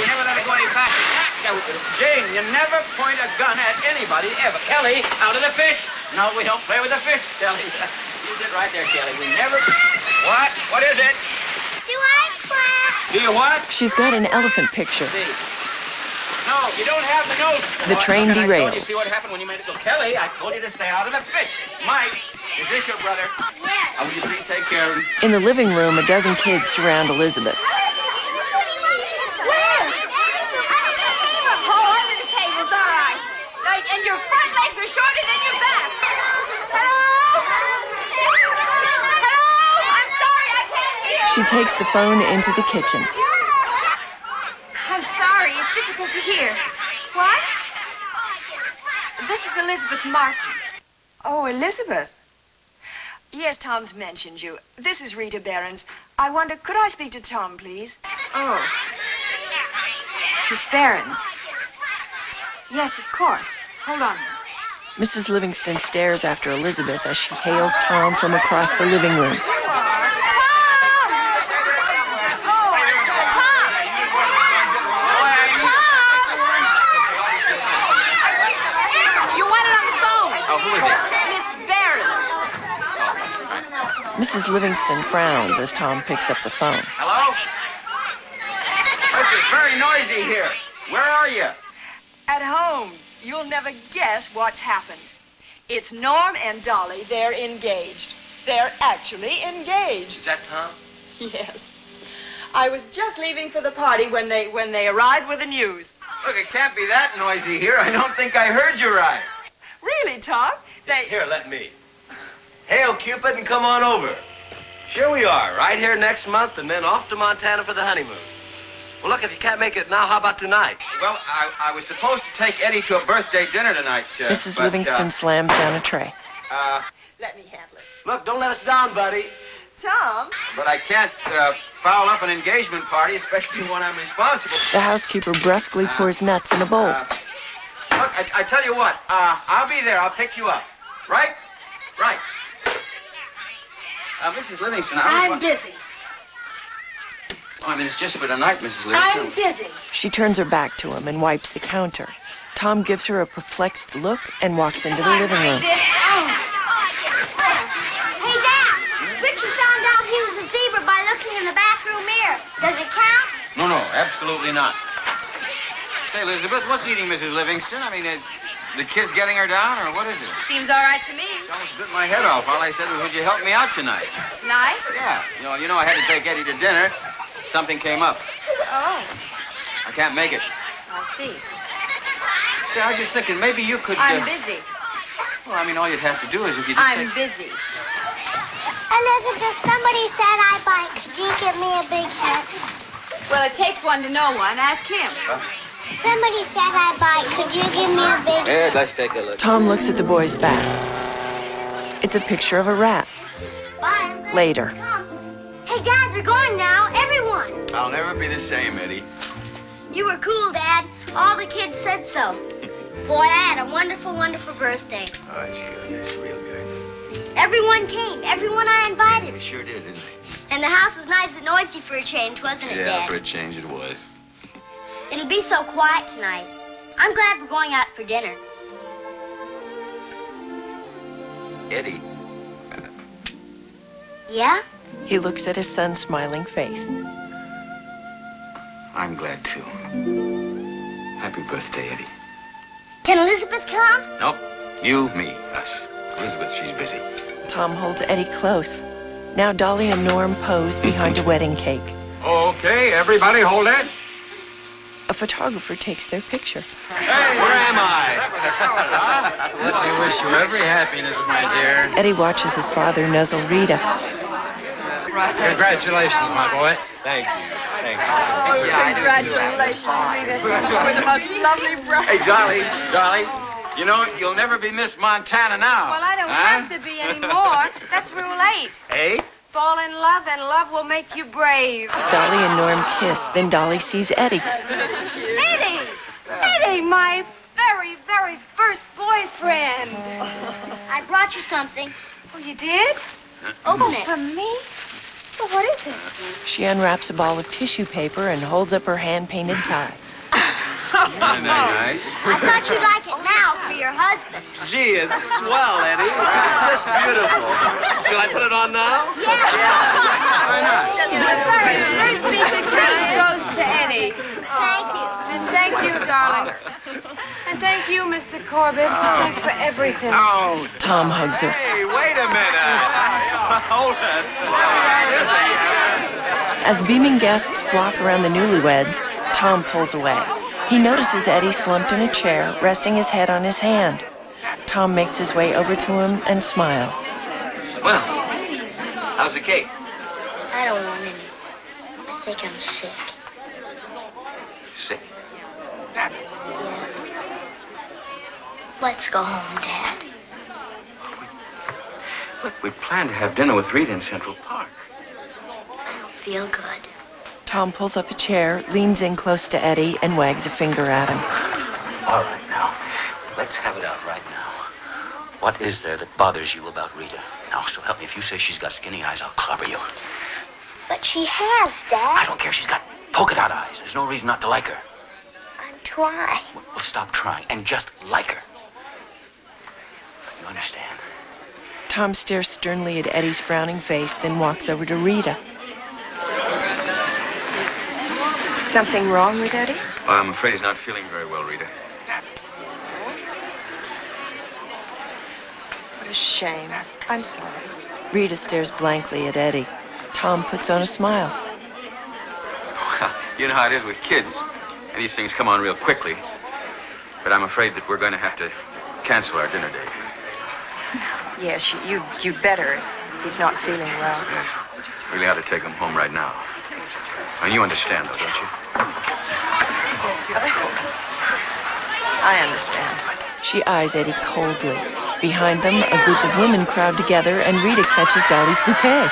Jane, you never point a gun at anybody, ever. Kelly, out of the fish. No, we don't play with the fish, Kelly. You sit right there, Kelly. We never... What? What is it? Do I clap? Do you what? She's got an elephant picture. No, No, you don't have the nose. The train I told you, derails. see what happened when you made it go? Kelly, I told you to stay out of the fish. Mike, is this your brother? Yes. Will you please take care of him? In the living room, a dozen kids surround Elizabeth. And your front legs are shorter than your back. Hello? Hello? I'm sorry, I can't hear. She takes the phone into the kitchen. I'm sorry, it's difficult to hear. What? This is Elizabeth Martin. Oh, Elizabeth. Yes, Tom's mentioned you. This is Rita Behrens. I wonder, could I speak to Tom, please? Oh. Miss Behrens. Yes, of course. Hold on. Mrs. Livingston stares after Elizabeth as she hails Tom from across the living room. You want it on the phone. Oh, who is it? Miss Behrens. Mrs. Livingston frowns as Tom picks up the phone. Hello? This is very noisy here. Where are you? At home. You'll never guess what's happened. It's Norm and Dolly. They're engaged. They're actually engaged. Is that Tom? Yes. I was just leaving for the party when they arrived with the news. Look, it can't be that noisy here. I don't think I heard you right. Really, Tom? Here, let me. Hail, Cupid, and come on over. Sure we are. Right here next month, and then off to Montana for the honeymoon. Well, look, if you can't make it now, how about tonight? Well, I was supposed to take Eddie to a birthday dinner tonight. Mrs. Livingston slams down a tray. Let me handle it. Look, don't let us down, buddy. Tom? But I can't foul up an engagement party, especially when I'm responsible. The housekeeper brusquely pours nuts in a bowl. Look, I tell you what, I'll be there. I'll pick you up. Right? Right. Mrs. Livingston, I'm busy. Oh, I mean, it's just for tonight, Mrs. Livingston. I'm busy. She turns her back to him and wipes the counter. Tom gives her a perplexed look and walks into the living room. Hey, Dad, Richie found out he was a zebra by looking in the bathroom mirror. Does it count? No, absolutely not. Say, Elizabeth, what's eating Mrs. Livingston? I mean, the kid's getting her down, or what is it? Seems all right to me. She almost bit my head off. All I said was, would you help me out tonight? Tonight? Yeah. You know I had to take Eddie to dinner. Something came up. Oh, I can't make it. I see. See, I was just thinking, maybe you could... I'm busy. Well, I mean, all you'd have to do is if you just I'm busy. Elizabeth, somebody said I bite. Could you give me a big hat? Well, it takes one to know one. Ask him. Somebody said I bite. Could you give me a big Here, let's take a look. Tom looks at the boy's back. It's a picture of a rat. Bye. Later. Hey, Dad, they're going now. Everyone. I'll never be the same, Eddie. You were cool, Dad. All the kids said so. Boy, I had a wonderful, wonderful birthday. Oh, that's good. That's real good. Everyone came. Everyone I invited. They sure did, didn't they? And the house was nice and noisy for a change, wasn't it, Yeah, Dad? for a change it was. It'll be so quiet tonight. I'm glad we're going out for dinner. Eddie. Yeah? He looks at his son's smiling face. I'm glad too. Happy birthday, Eddie. Can Elizabeth come? Nope. You, me, us. Elizabeth, she's busy. Tom holds Eddie close. Now Dolly and Norm pose behind a wedding cake. Okay, everybody hold it. A photographer takes their picture. Hey, where am I? Let me wish you every happiness, my dear. Eddie watches his father nuzzle Rita. Congratulations, my boy. Thank you. Thank you. Oh, congratulations, Rita. You're the most lovely bride. Hey, Dolly, you know, you'll never be Miss Montana now. Well, I don't have to be anymore. That's Rule 8. Hey? Fall in love, and love will make you brave. Dolly and Norm kiss, then Dolly sees Eddie. Eddie! Eddie, my very, very first boyfriend. I brought you something. Oh, you did? Open it. For me? Well, what is it? She unwraps a ball of tissue paper and holds up her hand-painted tie. Isn't that nice? I thought you'd like it now for your husband. Gee, it's swell, Eddie. It's just beautiful. Shall I put it on now? Yeah. The first piece of cake goes to Eddie. Thank you. And then Thank you, darling. And thank you, Mr. Corbett. Thanks for everything. Oh, Tom hugs her. hey, wait a minute. Hold it. As beaming guests flock around the newlyweds, Tom pulls away. He notices Eddie slumped in a chair, resting his head on his hand. Tom makes his way over to him and smiles. Well, how's the cake? I don't want any. I think I'm sick. Sick? Yes. Let's go home, Dad. Look, we planned to have dinner with Rita in Central Park. I don't feel good. Tom pulls up a chair, leans in close to Eddie, and wags a finger at him. All right, now, let's have it out right now. What is there that bothers you about Rita? Now, so help me, if you say she's got skinny eyes, I'll clobber you. But she has, Dad. I don't care, she's got polka dot eyes. There's no reason not to like her. I'm trying. Well, stop trying and just like her. You understand? Tom stares sternly at Eddie's frowning face, then walks over to Rita. Something wrong with Eddie? Well, I'm afraid he's not feeling very well, Rita. What a shame. I'm sorry. Rita stares blankly at Eddie. Tom puts on a smile. Well, you know how it is with kids. And these things come on real quickly. But I'm afraid that we're going to have to cancel our dinner date. Yes, you'd better. He's not feeling well. Yes. Really ought to take him home right now. And you understand, though, don't you? Of course. I understand. She eyes Eddie coldly. Behind them, a group of women crowd together, and Rita catches Dolly's bouquet.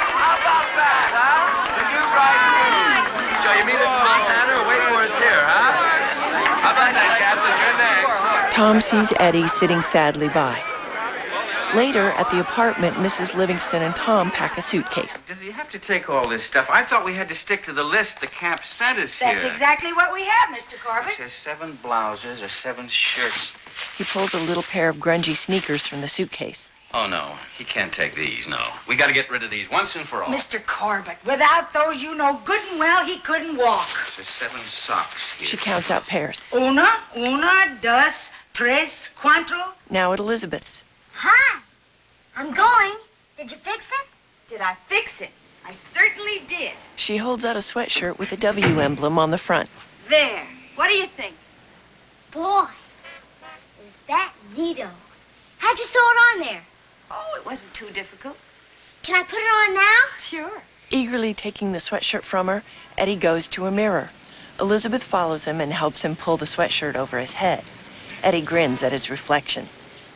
So you meet us in Montana or wait for us here, huh? How about that, Captain? You're next. Tom sees Eddie sitting sadly by. Later, at the apartment, Mrs. Livingston and Tom pack a suitcase. Does he have to take all this stuff? I thought we had to stick to the list the camp sent us here. That's exactly what we have, Mr. Corbett. It says 7 blouses or 7 shirts. He pulls a little pair of grungy sneakers from the suitcase. Oh, no. He can't take these, no. We got to get rid of these once and for all. Mr. Corbett, without those, you know good and well he couldn't walk. It says 7 socks here. She counts out pairs. Una, dos, tres, cuatro. Now at Elizabeth's. Hi. I'm going. Did you fix it? Did I fix it? I certainly did. She holds out a sweatshirt with a W emblem on the front. There. What do you think? Boy, is that neato. How'd you sew it on there? Oh, it wasn't too difficult. Can I put it on now? Sure. Eagerly taking the sweatshirt from her, Eddie goes to a mirror. Elizabeth follows him and helps him pull the sweatshirt over his head. Eddie grins at his reflection.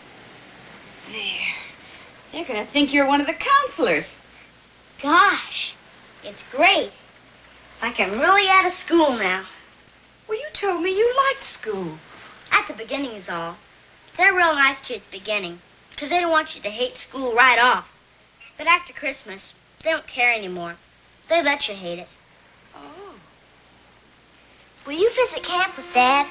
They're gonna think you're one of the counselors. Gosh, it's great. Like I'm really out of school now. Well, you told me you liked school. At the beginning is all. They're real nice to you at the beginning, because they don't want you to hate school right off. But after Christmas, they don't care anymore. They let you hate it. Oh. Will you visit camp with Dad?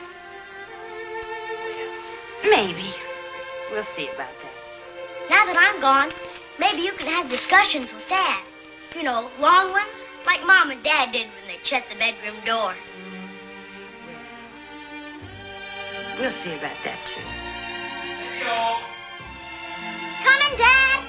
Maybe. We'll see about that. Now that I'm gone, maybe you can have discussions with Dad. You know, long ones, like Mom and Dad did when they shut the bedroom door. We'll see about that, too. Coming, Dad!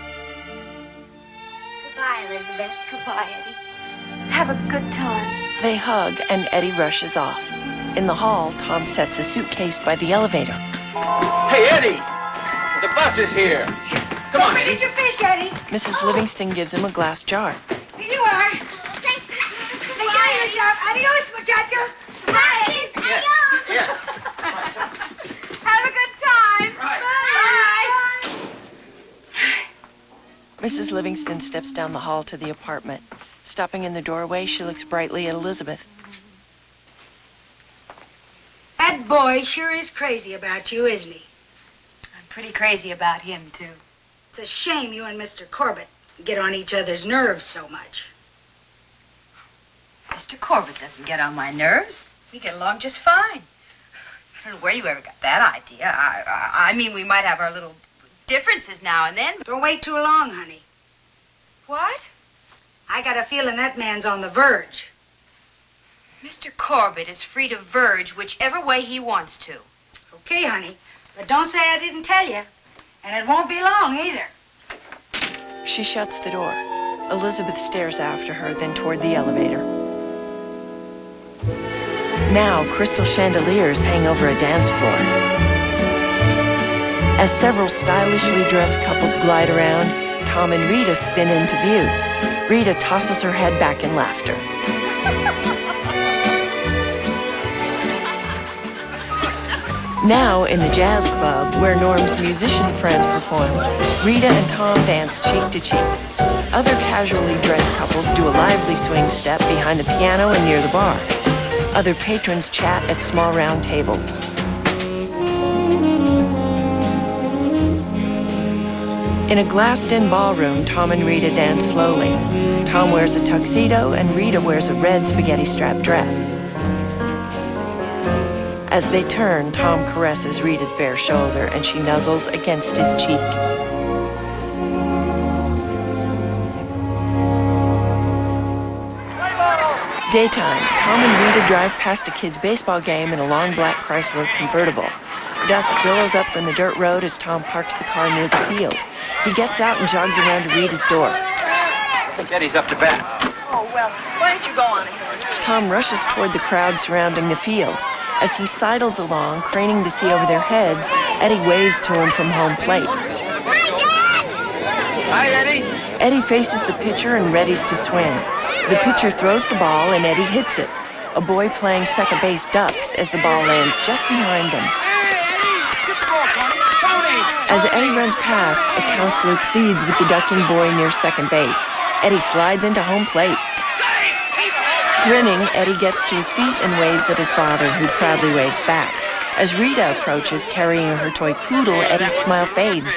Goodbye, Elizabeth. Goodbye, Eddie. Have a good time. They hug, and Eddie rushes off. In the hall, Tom sets a suitcase by the elevator. Hey, Eddie! The bus is here. Come on, Where Eddie. did you fish, Eddie? Mrs. Livingston gives him a glass jar. Here you are. Thanks, Take care of yourself. Adios, muchacho. Bye, Eddie. Adios. Yeah. Have a good time. Bye. Mrs. Livingston steps down the hall to the apartment. Stopping in the doorway, she looks brightly at Elizabeth. That boy sure is crazy about you, isn't he? I'm pretty crazy about him, too. It's a shame you and Mr. Corbett get on each other's nerves so much. Mr. Corbett doesn't get on my nerves. We get along just fine. I don't know where you ever got that idea. I mean, we might have our little differences now and then. Don't wait too long, honey. What? I got a feeling that man's on the verge. Mr. Corbett is free to verge whichever way he wants to. Okay, honey. But don't say I didn't tell you. And it won't be long either. She shuts the door. Elizabeth stares after her, then toward the elevator. Now, crystal chandeliers hang over a dance floor. As several stylishly dressed couples glide around, Tom and Rita spin into view. Rita tosses her head back in laughter. Now, in the jazz club, where Norm's musician friends perform, Rita and Tom dance cheek to cheek. Other casually dressed couples do a lively swing step behind the piano and near the bar. Other patrons chat at small round tables. In a glassed-in ballroom, Tom and Rita dance slowly. Tom wears a tuxedo and Rita wears a red spaghetti-strap dress. As they turn, Tom caresses Rita's bare shoulder and she nuzzles against his cheek. Daytime, Tom and Rita drive past a kid's baseball game in a long black Chrysler convertible. Dust billows up from the dirt road as Tom parks the car near the field. He gets out and jogs around to Rita's door. I think Eddie's up to bat. Oh, well, why don't you go on ahead? Tom rushes toward the crowd surrounding the field. As he sidles along, craning to see over their heads, Eddie waves to him from home plate. Hi, Eddie. Eddie faces the pitcher and readies to swing. The pitcher throws the ball and Eddie hits it. A boy playing second base ducks as the ball lands just behind him. As Eddie runs past, a counselor pleads with the ducking boy near second base. Eddie slides into home plate. Grinning, Eddie gets to his feet and waves at his father, who proudly waves back. As Rita approaches, carrying her toy poodle, Eddie's smile fades.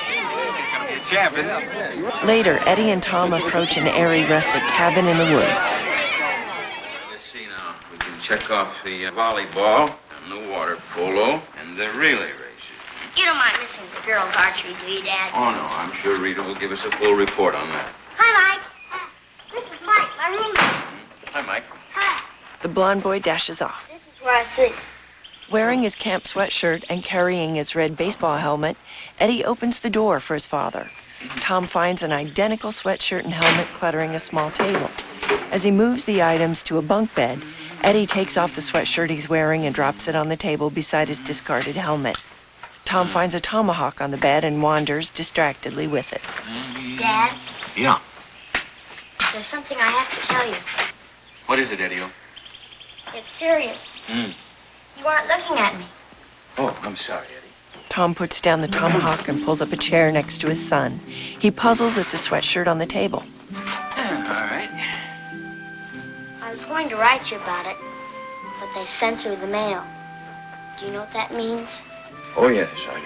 Later, Eddie and Tom approach an airy, rustic cabin in the woods. Let's see now. We can check off the volleyball and the water polo and the relay races. You don't mind missing the girls' archery, do you, Dad? Oh, no. I'm sure Rita will give us a full report on that. Hi, Mike. This is Mike, my roommate. Hi, Mike. Hi. The blonde boy dashes off. This is where I sleep. Wearing his camp sweatshirt and carrying his red baseball helmet, Eddie opens the door for his father. Tom finds an identical sweatshirt and helmet cluttering a small table. As he moves the items to a bunk bed, Eddie takes off the sweatshirt he's wearing and drops it on the table beside his discarded helmet. Tom finds a tomahawk on the bed and wanders distractedly with it. Dad, Yeah. there's something I have to tell you. What is it, Eddie? It's serious. You aren't looking at me. Oh, I'm sorry, Eddie. Tom puts down the tomahawk and pulls up a chair next to his son. He puzzles at the sweatshirt on the table. All right. I was going to write you about it, but they censor the mail. Do you know what that means? Oh, yes, I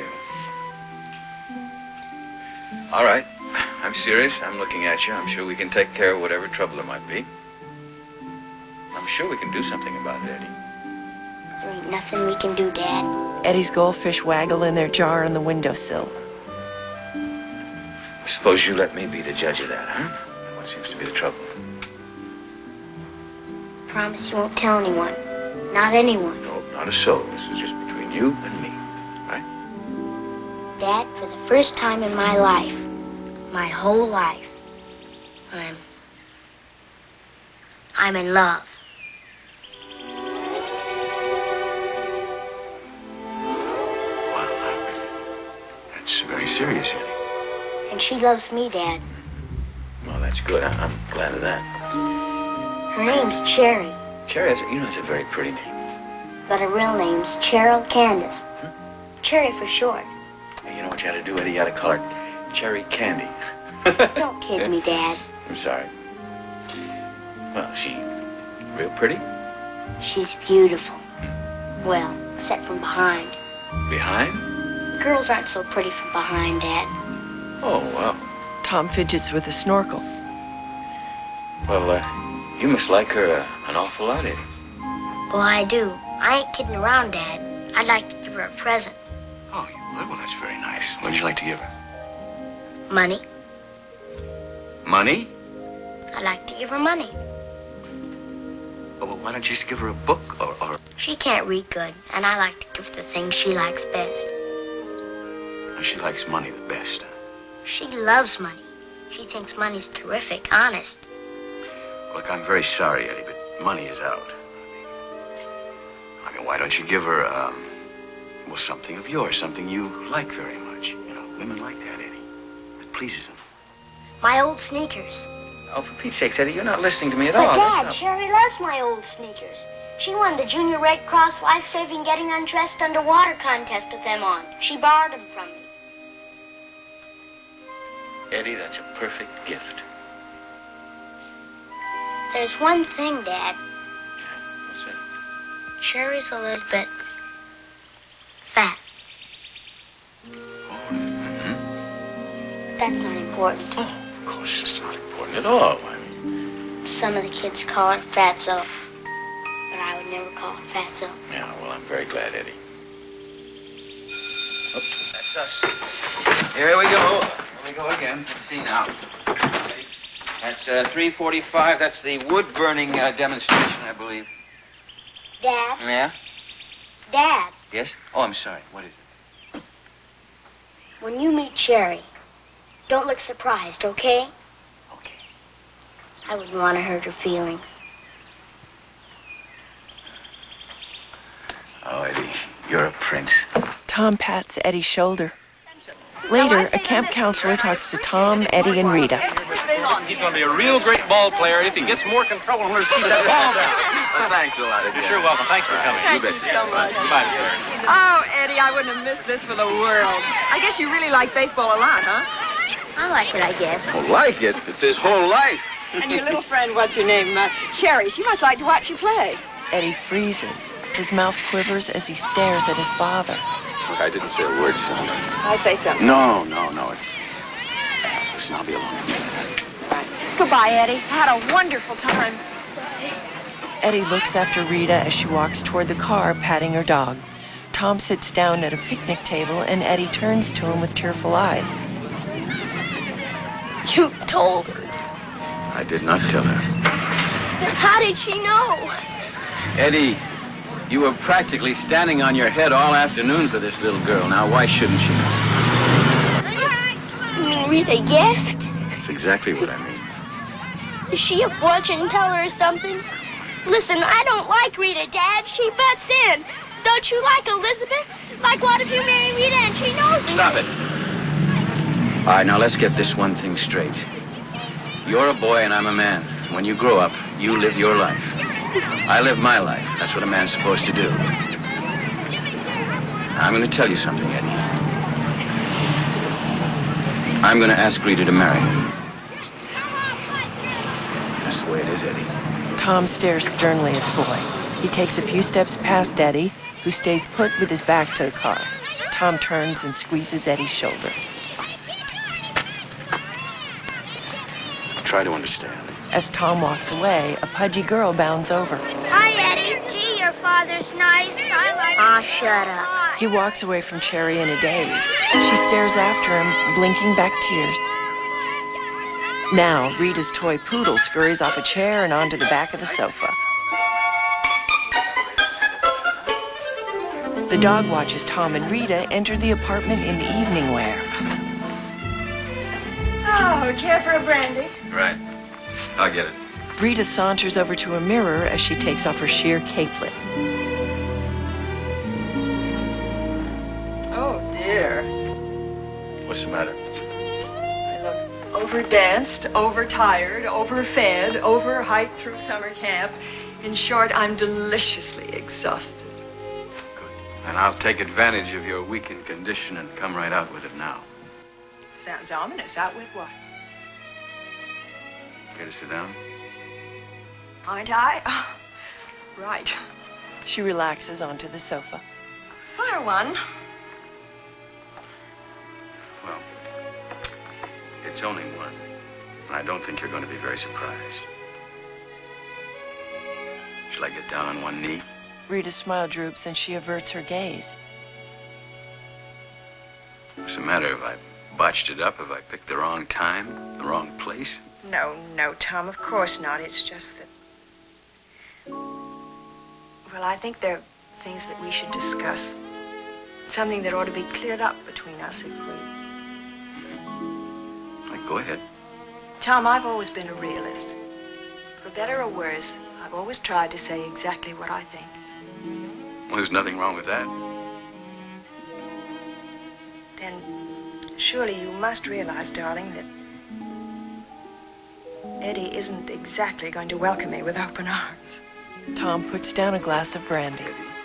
do. All right. I'm serious. I'm looking at you. I'm sure we can take care of whatever trouble there might be. I'm sure we can do something about it, Eddie. There ain't nothing we can do, Dad. Eddie's goldfish waggle in their jar on the windowsill. Suppose you let me be the judge of that, huh? What seems to be the trouble? Promise you won't tell anyone. Not anyone. No, not a soul. This is just between you and me, right? Dad, for the first time in my life, my whole life, I'm in love. That's very serious, Eddie. And she loves me, Dad. Well, that's good. I'm glad of that. Her name's Cherry, Cherry, that's a very pretty name. but her real name's Cheryl Candace. Cherry for short. Hey, you know what you had to do, Eddie? You had to call her Cherry Candy. Don't kid me, Dad. I'm sorry. Well, she real pretty? She's beautiful. Well, except from behind. Behind? Girls aren't so pretty from behind, Dad. Oh, well. Tom fidgets with a snorkel. Well, you must like her an awful lot, Eddie. Well, I do. I ain't kidding around, Dad. I'd like to give her a present. Oh, you would? Well, that's very nice. What would you like to give her? Money. Money? I'd like to give her money. Oh, well, why don't you just give her a book or... She can't read good, and I like to give the things she likes best. She likes money the best. She loves money. She thinks money's terrific, honest. Look, I'm very sorry, Eddie, but money is out. I mean, why don't you give her, well, something of yours, something you like very much. You know, women like that, Eddie. It pleases them. My old sneakers. Oh, for Pete's sakes, Eddie, you're not listening to me at But all. Dad, Sherry loves my old sneakers. She won the Junior Red Cross Life-Saving Getting Undressed Underwater contest with them on. She borrowed them from me. Eddie, that's a perfect gift. There's one thing, Dad. What's that? Sherry's a little bit fat. But that's not important. Oh, of course it's not important at all. I mean... Some of the kids call her Fatso, but I would never call her Fatso. Yeah, well, I'm very glad, Eddie. Oh, that's us. Here we go. Here we go again. Let's see now. That's 3:45. That's the wood-burning demonstration, I believe. Dad? Yeah? Dad, Yes? Oh, I'm sorry. What is it? when you meet Sherry, don't look surprised, okay? Okay. I wouldn't want to hurt her feelings. Oh, Eddie, you're a prince. Tom pats Eddie's shoulder. Later, a camp counselor talks to Tom, Eddie, and Rita. He's going to be a real great ball player if he gets more control and learns to keep that ball down. Thanks a lot, You're sure welcome. Thanks for coming. Thank you so much. Goodbye, Mr. Aaron. Oh, Eddie, I wouldn't have missed this for the world. I guess you really like baseball a lot, huh? I like it, I guess. Oh, like it? It's his whole life. And your little friend, what's her name? Sherry. She must like to watch you play. Eddie freezes. His mouth quivers as he stares at his father. Look, I didn't say a word, son. I say something. No, it's... Listen, I'll be alone. Goodbye, Eddie. I had a wonderful time. Eddie looks after Rita as she walks toward the car, patting her dog. Tom sits down at a picnic table, and Eddie turns to him with tearful eyes. You told her. I did not tell her. Then how did she know? Eddie, you were practically standing on your head all afternoon for this little girl. Now, why shouldn't she know? You mean Rita guessed? That's exactly what I mean. Is she a fortune teller or something? Listen, I don't like Rita, Dad. She butts in. Don't you like Elizabeth? Like, what if you marry Rita and she knows it? Stop it. All right, now let's get this one thing straight. You're a boy and I'm a man. When you grow up, you live your life. I live my life. That's what a man's supposed to do. Now, I'm going to tell you something, Eddie. I'm going to ask Rita to marry me. That's the way it is, Eddie. Tom stares sternly at the boy. He takes a few steps past Eddie, who stays put with his back to the car. Tom turns and squeezes Eddie's shoulder. Try to understand. As Tom walks away, a pudgy girl bounds over. Hi, Eddie. Gee, your father's nice. I like... Ah, shut up. He walks away from Cherry in a daze. She stares after him, blinking back tears. Now, Rita's toy poodle scurries off a chair and onto the back of the sofa. The dog watches Tom and Rita enter the apartment in evening wear. Oh, care for a brandy? Right. I'll get it. Rita saunters over to a mirror as she takes off her sheer capelet. Oh, dear. What's the matter? I look overdanced, overtired, overfed, overhyped through summer camp. In short, I'm deliciously exhausted. And I'll take advantage of your weakened condition and come right out with it now. Sounds ominous. Out with what? Care to sit down? Aren't I? Oh, right. She relaxes onto the sofa. Fire one. Well, it's only one. And I don't think you're going to be very surprised. Shall I get down on one knee? Rita's smile droops and she averts her gaze. What's the matter? Have I botched it up? Have I picked the wrong time, the wrong place? No, Tom, of course not. It's just that Well, I think there are things that we should discuss. Something that ought to be cleared up between us if we... Go ahead. Tom, I've always been a realist. For better or worse, I've always tried to say exactly what I think. Well, there's nothing wrong with that. Then surely you must realize, darling, that Eddie isn't exactly going to welcome me with open arms. Tom puts down a glass of brandy.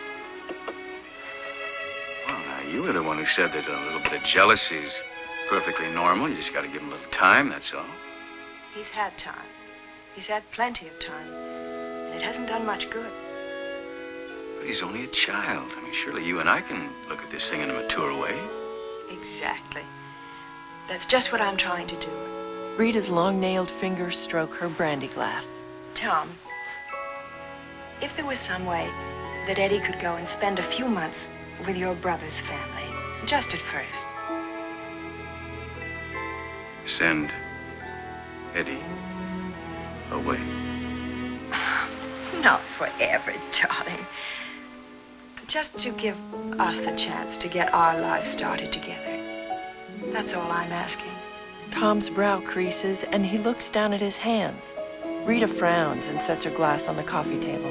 Well, now, you were the one who said that a little bit of jealousy is perfectly normal. You just got to give him a little time, that's all. He's had time. He's had plenty of time. And it hasn't done much good. But he's only a child. I mean, surely you and I can look at this thing in a mature way. Exactly. That's just what I'm trying to do. Rita's long-nailed fingers stroke her brandy glass. Tom, if there was some way that Eddie could go and spend a few months with your brother's family, just at first. Send Eddie away. Not forever, darling. Just to give us a chance to get our lives started together. That's all I'm asking. Tom's brow creases and he looks down at his hands. Rita frowns and sets her glass on the coffee table.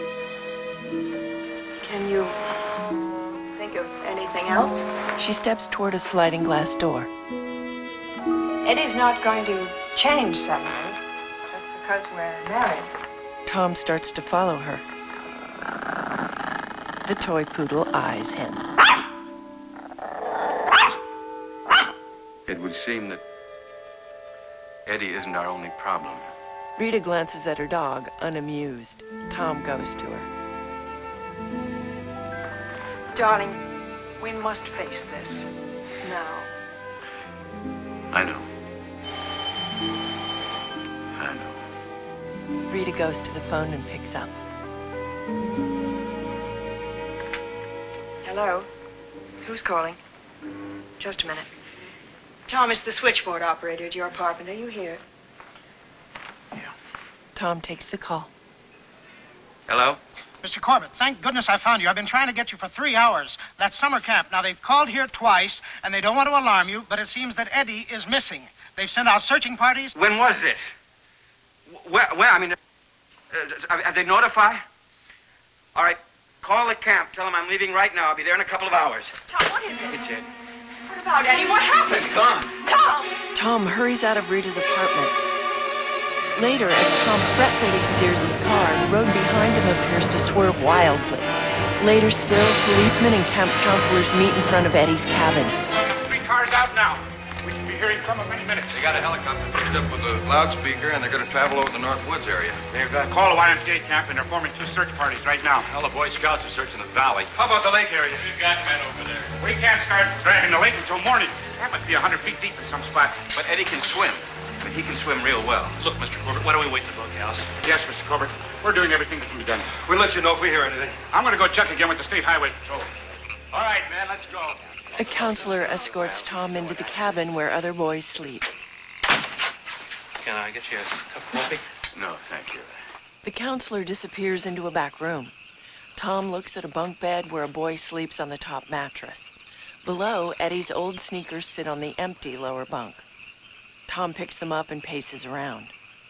Can you think of anything else? She steps toward a sliding glass door. Eddie's not going to change suddenly just because we're married. Tom starts to follow her. The toy poodle eyes him. It would seem that Eddie isn't our only problem. Rita glances at her dog, unamused. Tom goes to her. Darling, we must face this now. I know. I know. Rita goes to the phone and picks up. Hello? Who's calling? Just a minute. Tom, it's the switchboard operator at your apartment. Are you here? Tom takes the call. Hello? Mr. Corbett, thank goodness I found you. I've been trying to get you for 3 hours. That's summer camp. Now, they've called here twice, and they don't want to alarm you, but it seems that Eddie is missing. They've sent out searching parties. When was this? Where I mean, have they notified? All right, call the camp. Tell them I'm leaving right now. I'll be there in a couple of hours. Tom, what is it? It's Ed. What about Eddie? What happened? It's Tom. Tom! Tom hurries out of Rita's apartment. Later, as Tom fretfully steers his car, the road behind him appears to swerve wildly. Later still, policemen and camp counselors meet in front of Eddie's cabin. 3 cars out now. We should be hearing from them any minute. They got a helicopter fixed up with a loudspeaker, and they're going to travel over the North Woods area. They've called a YMCA camp, and they're forming 2 search parties right now. Hell, the Boy Scouts are searching the valley. How about the lake area? We've got men over there. We can't start dragging the lake until morning. That must be 100 feet deep in some spots. But Eddie can swim. But he can swim real well. Look, Mr. Corbett, why don't we wait in the bunkhouse? Yes, Mr. Corbett. We're doing everything that can be done. We'll let you know if we hear anything. I'm going to go check again with the State Highway Patrol. All right, man, let's go. A counselor escorts Tom into the cabin where other boys sleep. Can I get you a cup of coffee? No, thank you. The counselor disappears into a back room. Tom looks at a bunk bed where a boy sleeps on the top mattress. Below, Eddie's old sneakers sit on the empty lower bunk. Tom picks them up and paces around.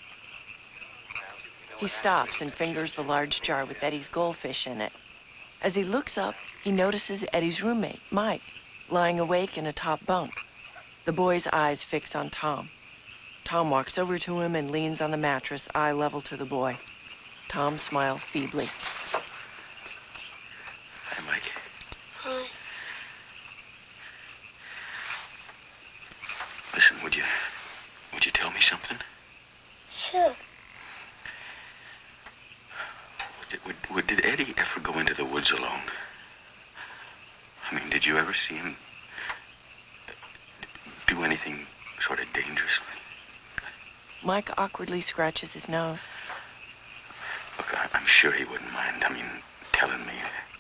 He stops and fingers the large jar with Eddie's goldfish in it. As he looks up, he notices Eddie's roommate, Mike, lying awake in a top bunk. The boy's eyes fix on Tom. Tom walks over to him and leans on the mattress, eye level to the boy. Tom smiles feebly. Hi, Mike. Hi. Listen, would you tell me something? Sure. Did Eddie ever go into the woods alone? I mean, did you ever see him do anything sort of dangerously? Mike awkwardly scratches his nose. Look, I'm sure he wouldn't mind, telling me.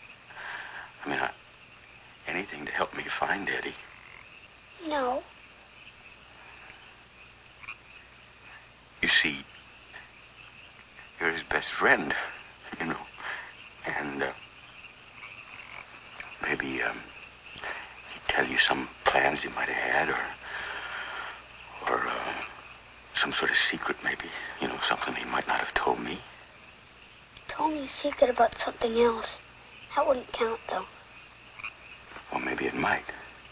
Anything to help me find Eddie. No. You see, you're his best friend, and, sort of secret, maybe. You know, something he might not have told me. Told me a secret about something else. That wouldn't count, though. Well, maybe it might.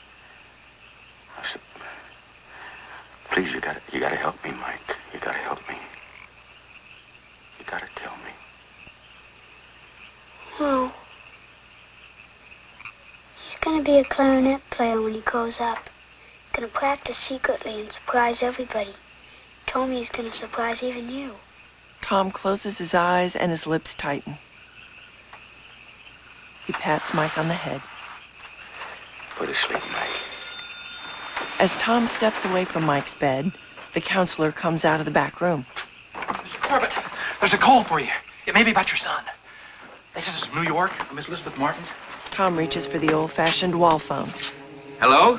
Please, you gotta help me, Mike. You gotta help me. You gotta tell me. No. He's gonna be a clarinet player when he grows up. Gonna practice secretly and surprise everybody. Told me he's gonna surprise even you. Tom closes his eyes and his lips tighten. He pats Mike on the head. Go to sleep, Mike. As Tom steps away from Mike's bed, the counselor comes out of the back room. Mr. Corbett, there's a call for you. It may be about your son. They said it's from New York, from Miss Elizabeth Martin. Tom reaches for the old-fashioned wall phone. Hello?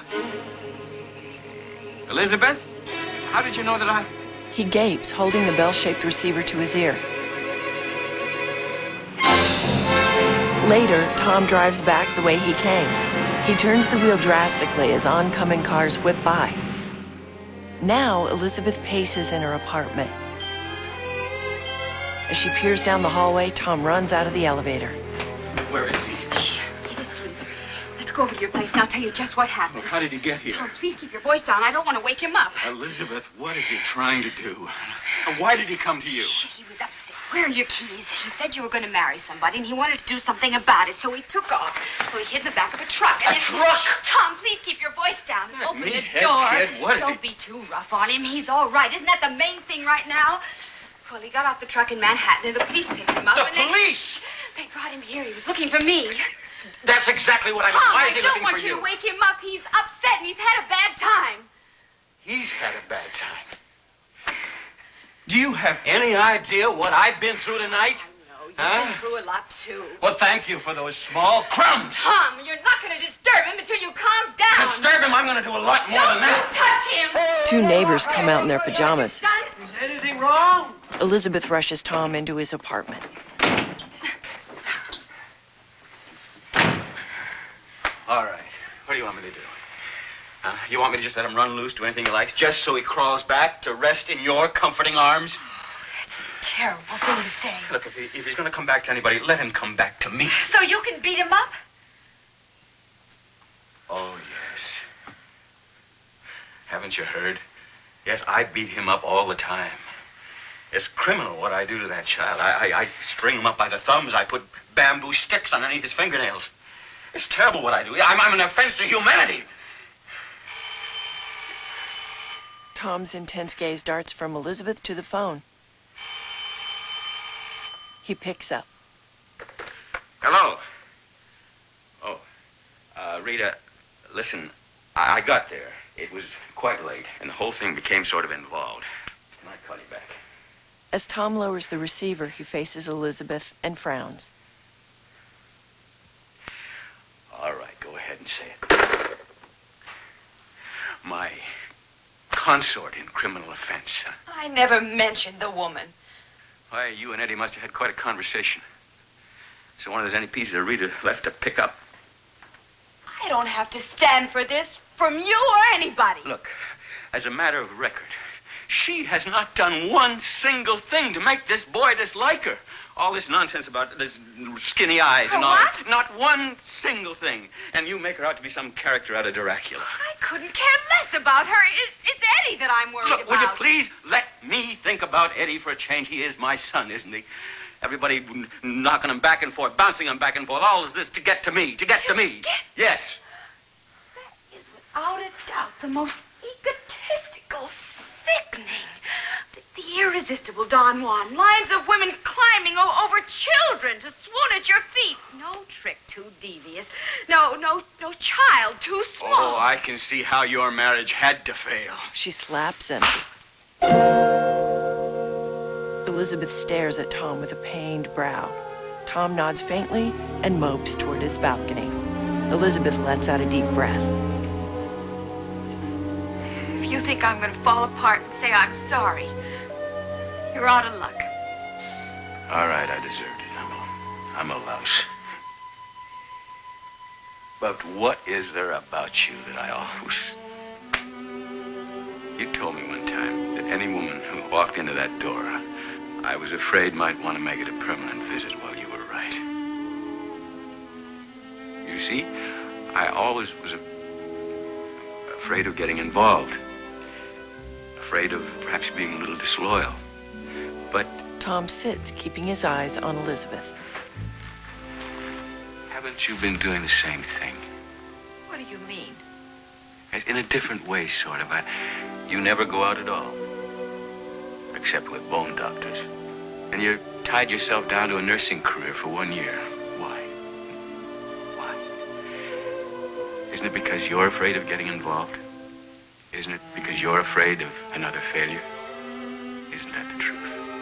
Elizabeth? How did you know that I... He gapes, holding the bell-shaped receiver to his ear. Later, Tom drives back the way he came. He turns the wheel drastically as oncoming cars whip by. Now, Elizabeth paces in her apartment. As she peers down the hallway, Tom runs out of the elevator. Where is he? He's asleep. Let's go over to your place and I'll tell you just what happened. How did he get here? Tom, please keep your voice down. I don't want to wake him up. Elizabeth, what is he trying to do? And why did he come to you? He was upset. Where are your keys? He said you were going to marry somebody and he wanted to do something about it, so he took off. Well, he hid in the back of a truck. A truck? Tom, please keep your voice down. Open the meathead door. kid, what is Don't he- be too rough on him. He's all right. Isn't that the main thing right now? Well, he got off the truck in Manhattan and the police picked him up. The and police? They brought him here. He was looking for me. That's exactly what I meant. Tom, Why is I he don't looking want for you to wake him up. He's upset and he's had a bad time. He's had a bad time. Do you have any idea what I've been through tonight? You've been through a lot, too. Well, thank you for those small crumbs. Tom, you're not going to disturb him until you calm down. Disturb him, I'm going to do a lot more Don't than that. you touch him. Two neighbors come out in their pajamas. Is anything wrong? Elizabeth rushes Tom into his apartment. All right. What do you want me to do? You want me to just let him run loose, do anything he likes, just so he crawls back to rest in your comforting arms? Terrible thing to say. Look, if he's going to come back to anybody, let him come back to me. So you can beat him up? Oh, yes. Haven't you heard? Yes, I beat him up all the time. It's criminal what I do to that child. I string him up by the thumbs. I put bamboo sticks underneath his fingernails. It's terrible what I do. I'm an offense to humanity. Tom's intense gaze darts from Elizabeth to the phone. He picks up. Hello. Oh, Rita, listen, I got there. It was quite late, and the whole thing became sort of involved. Can I call you back? As Tom lowers the receiver, he faces Elizabeth and frowns. All right, go ahead and say it. My consort in criminal offense. I never mentioned the woman. Why, you and Eddie must have had quite a conversation. So one of those any pieces of Rita left to pick up. I don't have to stand for this from you or anybody. Look, as a matter of record, she has not done one single thing to make this boy dislike her. All this nonsense about this skinny eyes and all that. Not one single thing. And you make her out to be some character out of Dracula. I couldn't care less about her. It's Eddie that I'm worried Look, about. will you please let me think about Eddie for a change? He is my son, isn't he? Everybody knocking him back and forth, bouncing him back and forth. All is this to get to me, to get to me. Yes. That is without a doubt the most egotistical, sickening, the irresistible Don Juan. Lines of women climbing over children to swoon at your feet. No trick too devious. No child too small. Oh, I can see how your marriage had to fail. She slaps him. Elizabeth stares at Tom with a pained brow. Tom nods faintly and mopes toward his balcony. Elizabeth lets out a deep breath. If you think I'm going to fall apart and say I'm sorry, you're out of luck. All right, I deserved it. I'm a louse. But what is there about you that I always... You told me one time that any woman who walked into that door, I was afraid might want to make it a permanent visit while you were right. You see, I always was afraid of getting involved. Afraid of perhaps being a little disloyal. But Tom sits, keeping his eyes on Elizabeth. haven't you been doing the same thing? What do you mean? In a different way, sort of. You never go out at all. Except with bone doctors. And you tied yourself down to a nursing career for 1 year. Why? Why? Isn't it because you're afraid of getting involved? Isn't it because you're afraid of another failure? Isn't that the truth?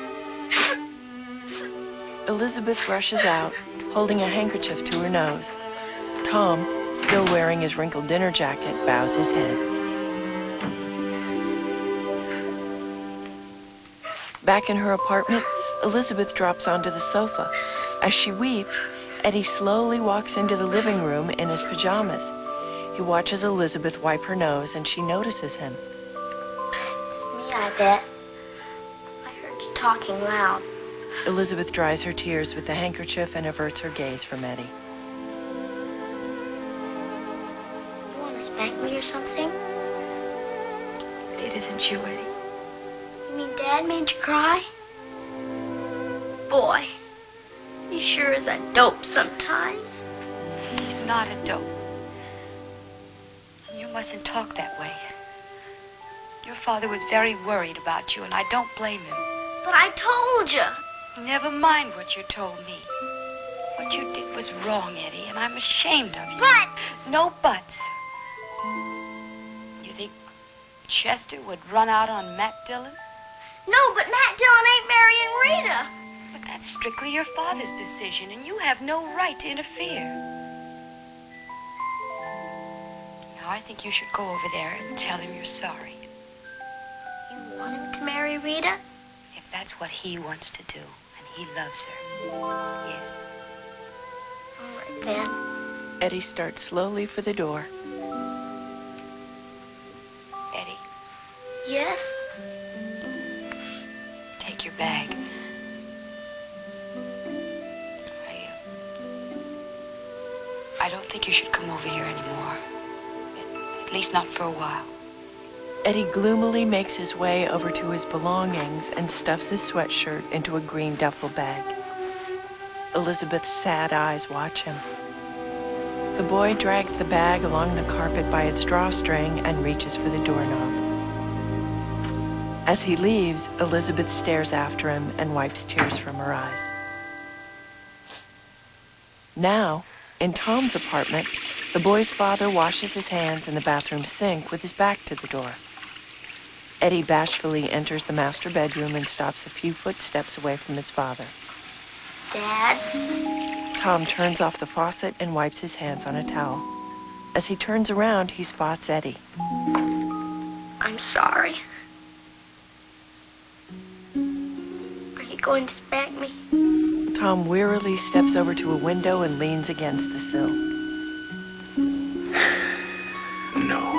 Elizabeth rushes out, holding a handkerchief to her nose. Tom, still wearing his wrinkled dinner jacket, bows his head. Back in her apartment, Elizabeth drops onto the sofa. As she weeps, Eddie slowly walks into the living room in his pajamas. He watches Elizabeth wipe her nose, and she notices him. It's me, I bet. I heard you talking loud. Elizabeth dries her tears with the handkerchief and averts her gaze from Eddie. You want to spank me or something? It isn't you, Eddie. You mean Dad made you cry? Boy, he sure is a dope sometimes. He's not a dope. You mustn't talk that way. Your father was very worried about you, and I don't blame him. But I told you. Never mind what you told me. What you did was wrong, Eddie, and I'm ashamed of you. But... No buts. You think Chester would run out on Matt Dillon? No, but Matt Dillon ain't marrying Rita. But that's strictly your father's decision, and you have no right to interfere. Now, I think you should go over there and tell him you're sorry. You want him to marry Rita? If that's what he wants to do, and he loves her. Yes. All right, then. Eddie starts slowly for the door. Eddie? Yes? Take your bag. I don't think you should come over here anymore. At least not for a while. Eddie gloomily makes his way over to his belongings and stuffs his sweatshirt into a green duffel bag. Elizabeth's sad eyes watch him. The boy drags the bag along the carpet by its drawstring and reaches for the doorknob. As he leaves, Elizabeth stares after him and wipes tears from her eyes. Now, in Tom's apartment, the boy's father washes his hands in the bathroom sink with his back to the door. Eddie bashfully enters the master bedroom and stops a few footsteps away from his father. Dad? Tom turns off the faucet and wipes his hands on a towel. As he turns around, he spots Eddie. I'm sorry. Are you going to spank me? Tom wearily steps over to a window and leans against the sill. No.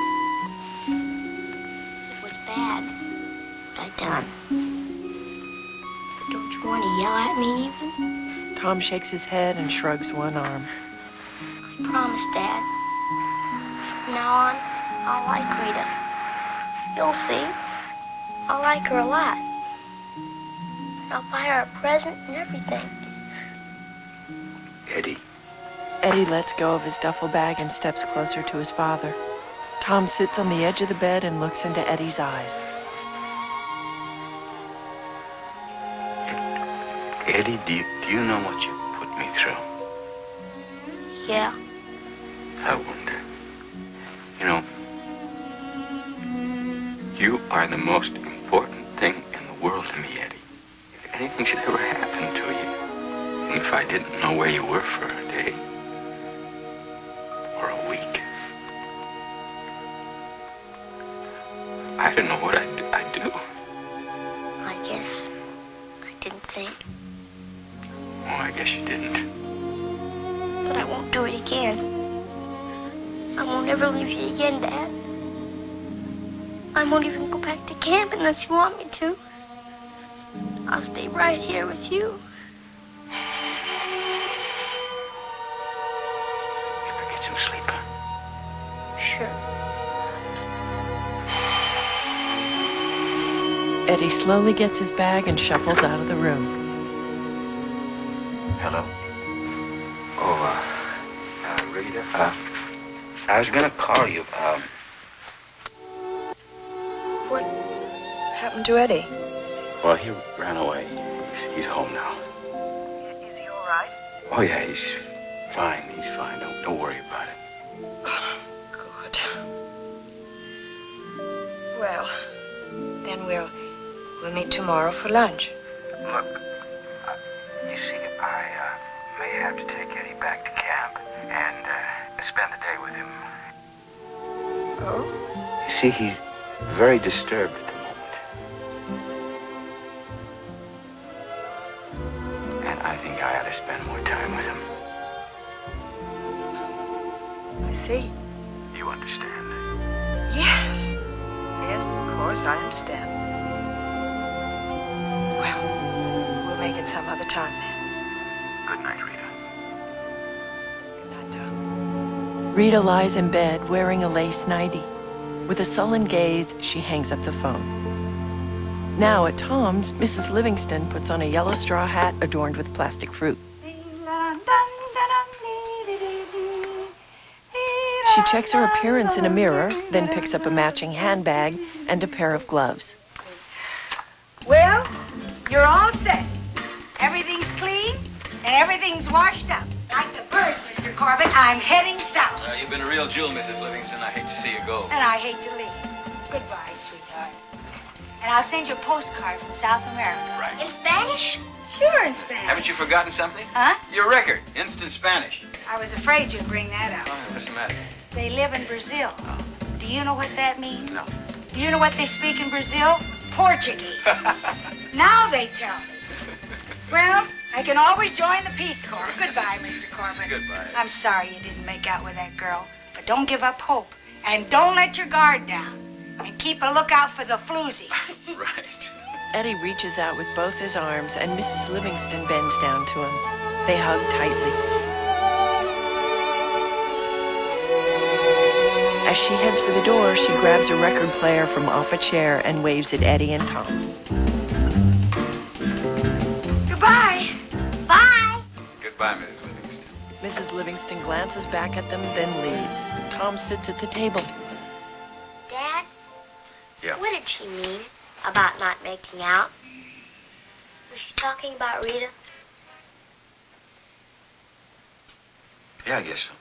It was bad, what I done. But don't you want to yell at me even? Tom shakes his head and shrugs one arm. I promise, Dad. From now on, I'll like Rita. You'll see. I'll like her a lot. I'll buy her a present and everything. Eddie. Eddie lets go of his duffel bag and steps closer to his father. Tom sits on the edge of the bed and looks into Eddie's eyes. Eddie, do you know what you put me through? Yeah. I wonder. You know, you are the most important thing in the world to me, Eddie. If anything should ever happen to you, and if I didn't know where you were for a day or a week, I don't know what I'd do. I guess I didn't think. Oh, I guess you didn't. But I won't do it again. I won't ever leave you again, Dad. I won't even go back to camp unless you want me to. I'll stay right here with you. Get some sleep, huh? Sure. Eddie slowly gets his bag and shuffles out of the room. Hello? Oh, Rita? I was gonna call you. What happened to Eddie? Well, he ran away. He's home now. Is he all right? Oh, yeah, he's fine. He's fine. Don't worry about it. Good. Well, then we'll meet tomorrow for lunch. Look, you see, I may have to take Eddie back to camp and spend the day with him. Oh? You see, he's very disturbed at the moment. And I think I ought to spend more time with him. I see. You understand? Yes. Yes, of course, I understand. Well, we'll make it some other time then. Good night, Rita. Good night, Tom. Rita lies in bed wearing a lace nightie. With a sullen gaze, she hangs up the phone. Now at Tom's, Mrs. Livingston puts on a yellow straw hat adorned with plastic fruit. She checks her appearance in a mirror, then picks up a matching handbag and a pair of gloves. Well, you're all set. Everything's clean and everything's washed up. Like the birds, Mr. Corbett, I'm heading south. You've been a real jewel, Mrs. Livingston. I hate to see you go. And I hate to leave. Goodbye, sweetheart. And I'll send you a postcard from South America. Right. In Spanish? Sure, in Spanish. Haven't you forgotten something? Huh? Your record, instant Spanish. I was afraid you'd bring that up. What's the matter? They live in Brazil. Do you know what that means? No. Do you know what they speak in Brazil? Portuguese. Now they tell me. Well, I can always join the Peace Corps. Goodbye, Mr. Corbett. Goodbye. I'm sorry you didn't make out with that girl, but don't give up hope. And don't let your guard down. And keep a lookout for the floozies. Right. Eddie reaches out with both his arms and Mrs. Livingston bends down to him. They hug tightly. As she heads for the door, she grabs a record player from off a chair and waves at Eddie and Tom. Goodbye. Bye. Goodbye, Mrs. Livingston. Mrs. Livingston glances back at them, then leaves. Tom sits at the table. Dad? Yeah. What did she mean about not making out? Was she talking about Rita? Yeah, I guess so.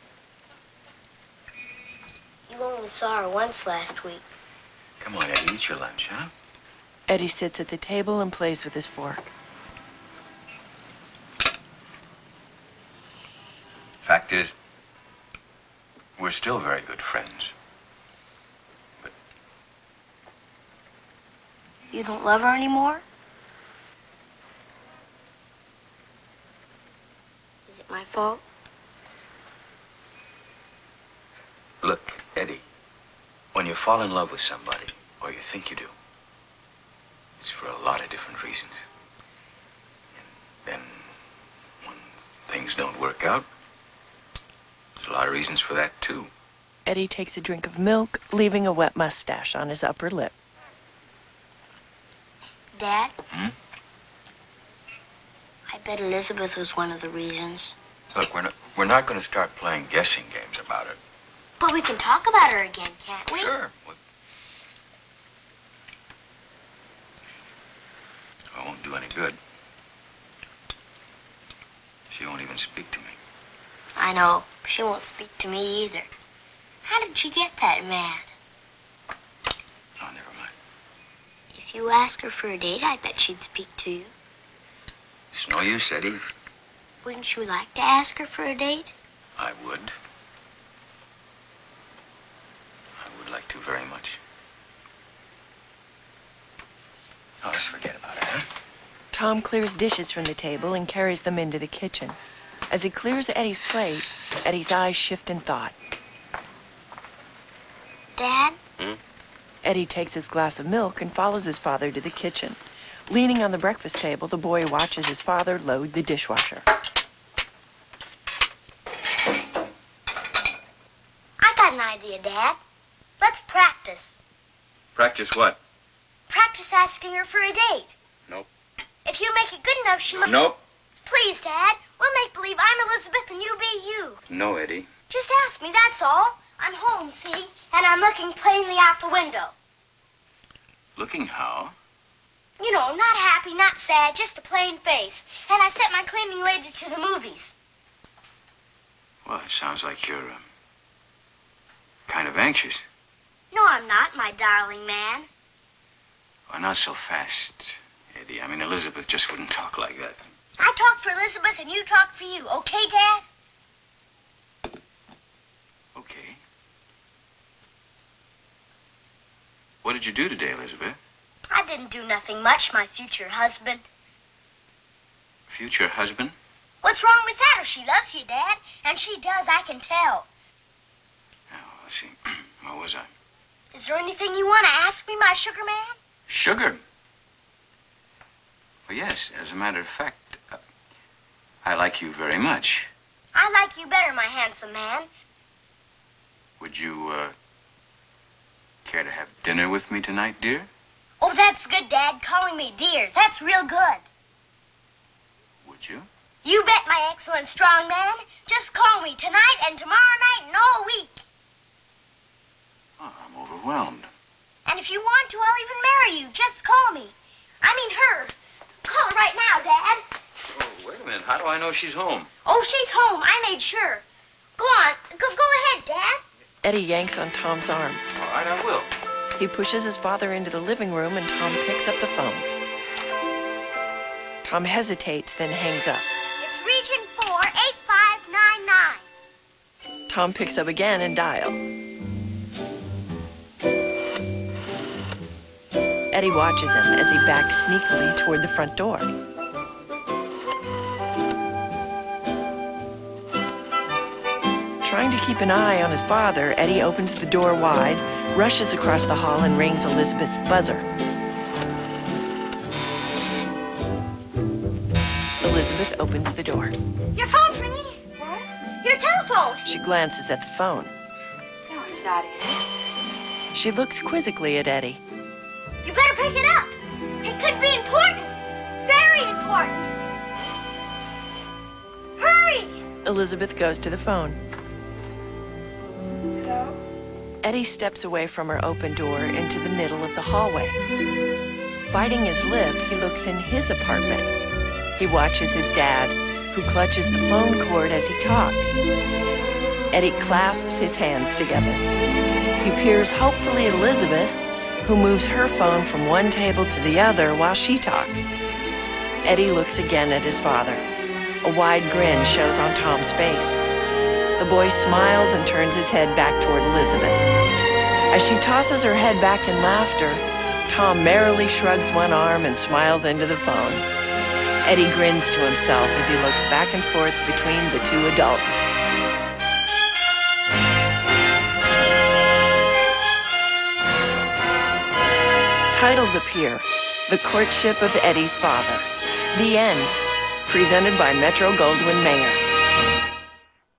You only saw her once last week. Come on, Eddie, eat your lunch, huh? Eddie sits at the table and plays with his fork. Fact is, we're still very good friends. You don't love her anymore? Is it my fault? Look, Eddie, when you fall in love with somebody, or you think you do, it's for a lot of different reasons. And then, when things don't work out, there's a lot of reasons for that, too. Eddie takes a drink of milk, leaving a wet mustache on his upper lip. Dad? I bet Elizabeth was one of the reasons. Look, we're not going to start playing guessing games about it. But we can talk about her again, can't we? Sure. It won't do any good. She won't even speak to me. I know. She won't speak to me either. How did she get that mad? Oh, never mind. If you ask her for a date, I bet she'd speak to you. It's no use, Eddie. Wouldn't you like to ask her for a date? I would. I would like to very much. Oh, let's forget about it, huh? Tom clears dishes from the table and carries them into the kitchen. As he clears Eddie's plate, Eddie's eyes shift in thought. Dad? Eddie takes his glass of milk and follows his father to the kitchen. Leaning on the breakfast table, the boy watches his father load the dishwasher. I got an idea, Dad. Let's practice. Practice what? Practice asking her for a date. Nope. If you make it good enough, she might... Nope. Please, Dad. We'll make believe I'm Elizabeth and you be you. No, Eddie. Just ask me, that's all. I'm home, see? And I'm looking plainly out the window. Looking how? You know, not happy, not sad, just a plain face. And I sent my cleaning lady to the movies. Well, it sounds like you're, kind of anxious. No, I'm not, my darling man. Well, not so fast, Eddie. I mean, Elizabeth just wouldn't talk like that. I talk for Elizabeth and you talk for you, okay, Dad? Okay. What did you do today, Elizabeth? I didn't do nothing much, my future husband. Future husband? What's wrong with that if she loves you, Dad? And she does, I can tell. Oh, let's see. Where was I? Is there anything you want to ask me, my sugar man? Sugar? Well, yes, as a matter of fact, I like you very much. I like you better, my handsome man. Would you, care to have dinner with me tonight, dear? Oh, that's good, Dad, calling me dear. That's real good. Would you? You bet, my excellent strong man. Just call me tonight and tomorrow night and all week. Oh, I'm overwhelmed. And if you want to, I'll even marry you. Just call me. I mean her. Call her right now, Dad. Oh, wait a minute. How do I know she's home? Oh, she's home. I made sure. Go on. Go ahead, Dad. Eddie yanks on Tom's arm. All right, I will. He pushes his father into the living room and Tom picks up the phone. Tom hesitates, then hangs up. It's Region 48599. Tom picks up again and dials. Eddie watches him as he backs sneakily toward the front door. Trying to keep an eye on his father, Eddie opens the door wide, rushes across the hall, and rings Elizabeth's buzzer. Elizabeth opens the door. Your phone's ringing. What? Your telephone. She glances at the phone. No, it's not Eddie. She looks quizzically at Eddie. You better pick it up. It could be important. Very important. Hurry! Elizabeth goes to the phone. Hello? Eddie steps away from her open door into the middle of the hallway. Biting his lip, he looks in his apartment. He watches his dad, who clutches the phone cord as he talks. Eddie clasps his hands together. He peers hopefully at Elizabeth, who moves her phone from one table to the other while she talks. Eddie looks again at his father. A wide grin shows on Tom's face. The boy smiles and turns his head back toward Elizabeth. As she tosses her head back in laughter, Tom merrily shrugs one arm and smiles into the phone. Eddie grins to himself as he looks back and forth between the two adults. Titles appear. The Courtship of Eddie's Father. The End. Presented by Metro-Goldwyn-Mayer.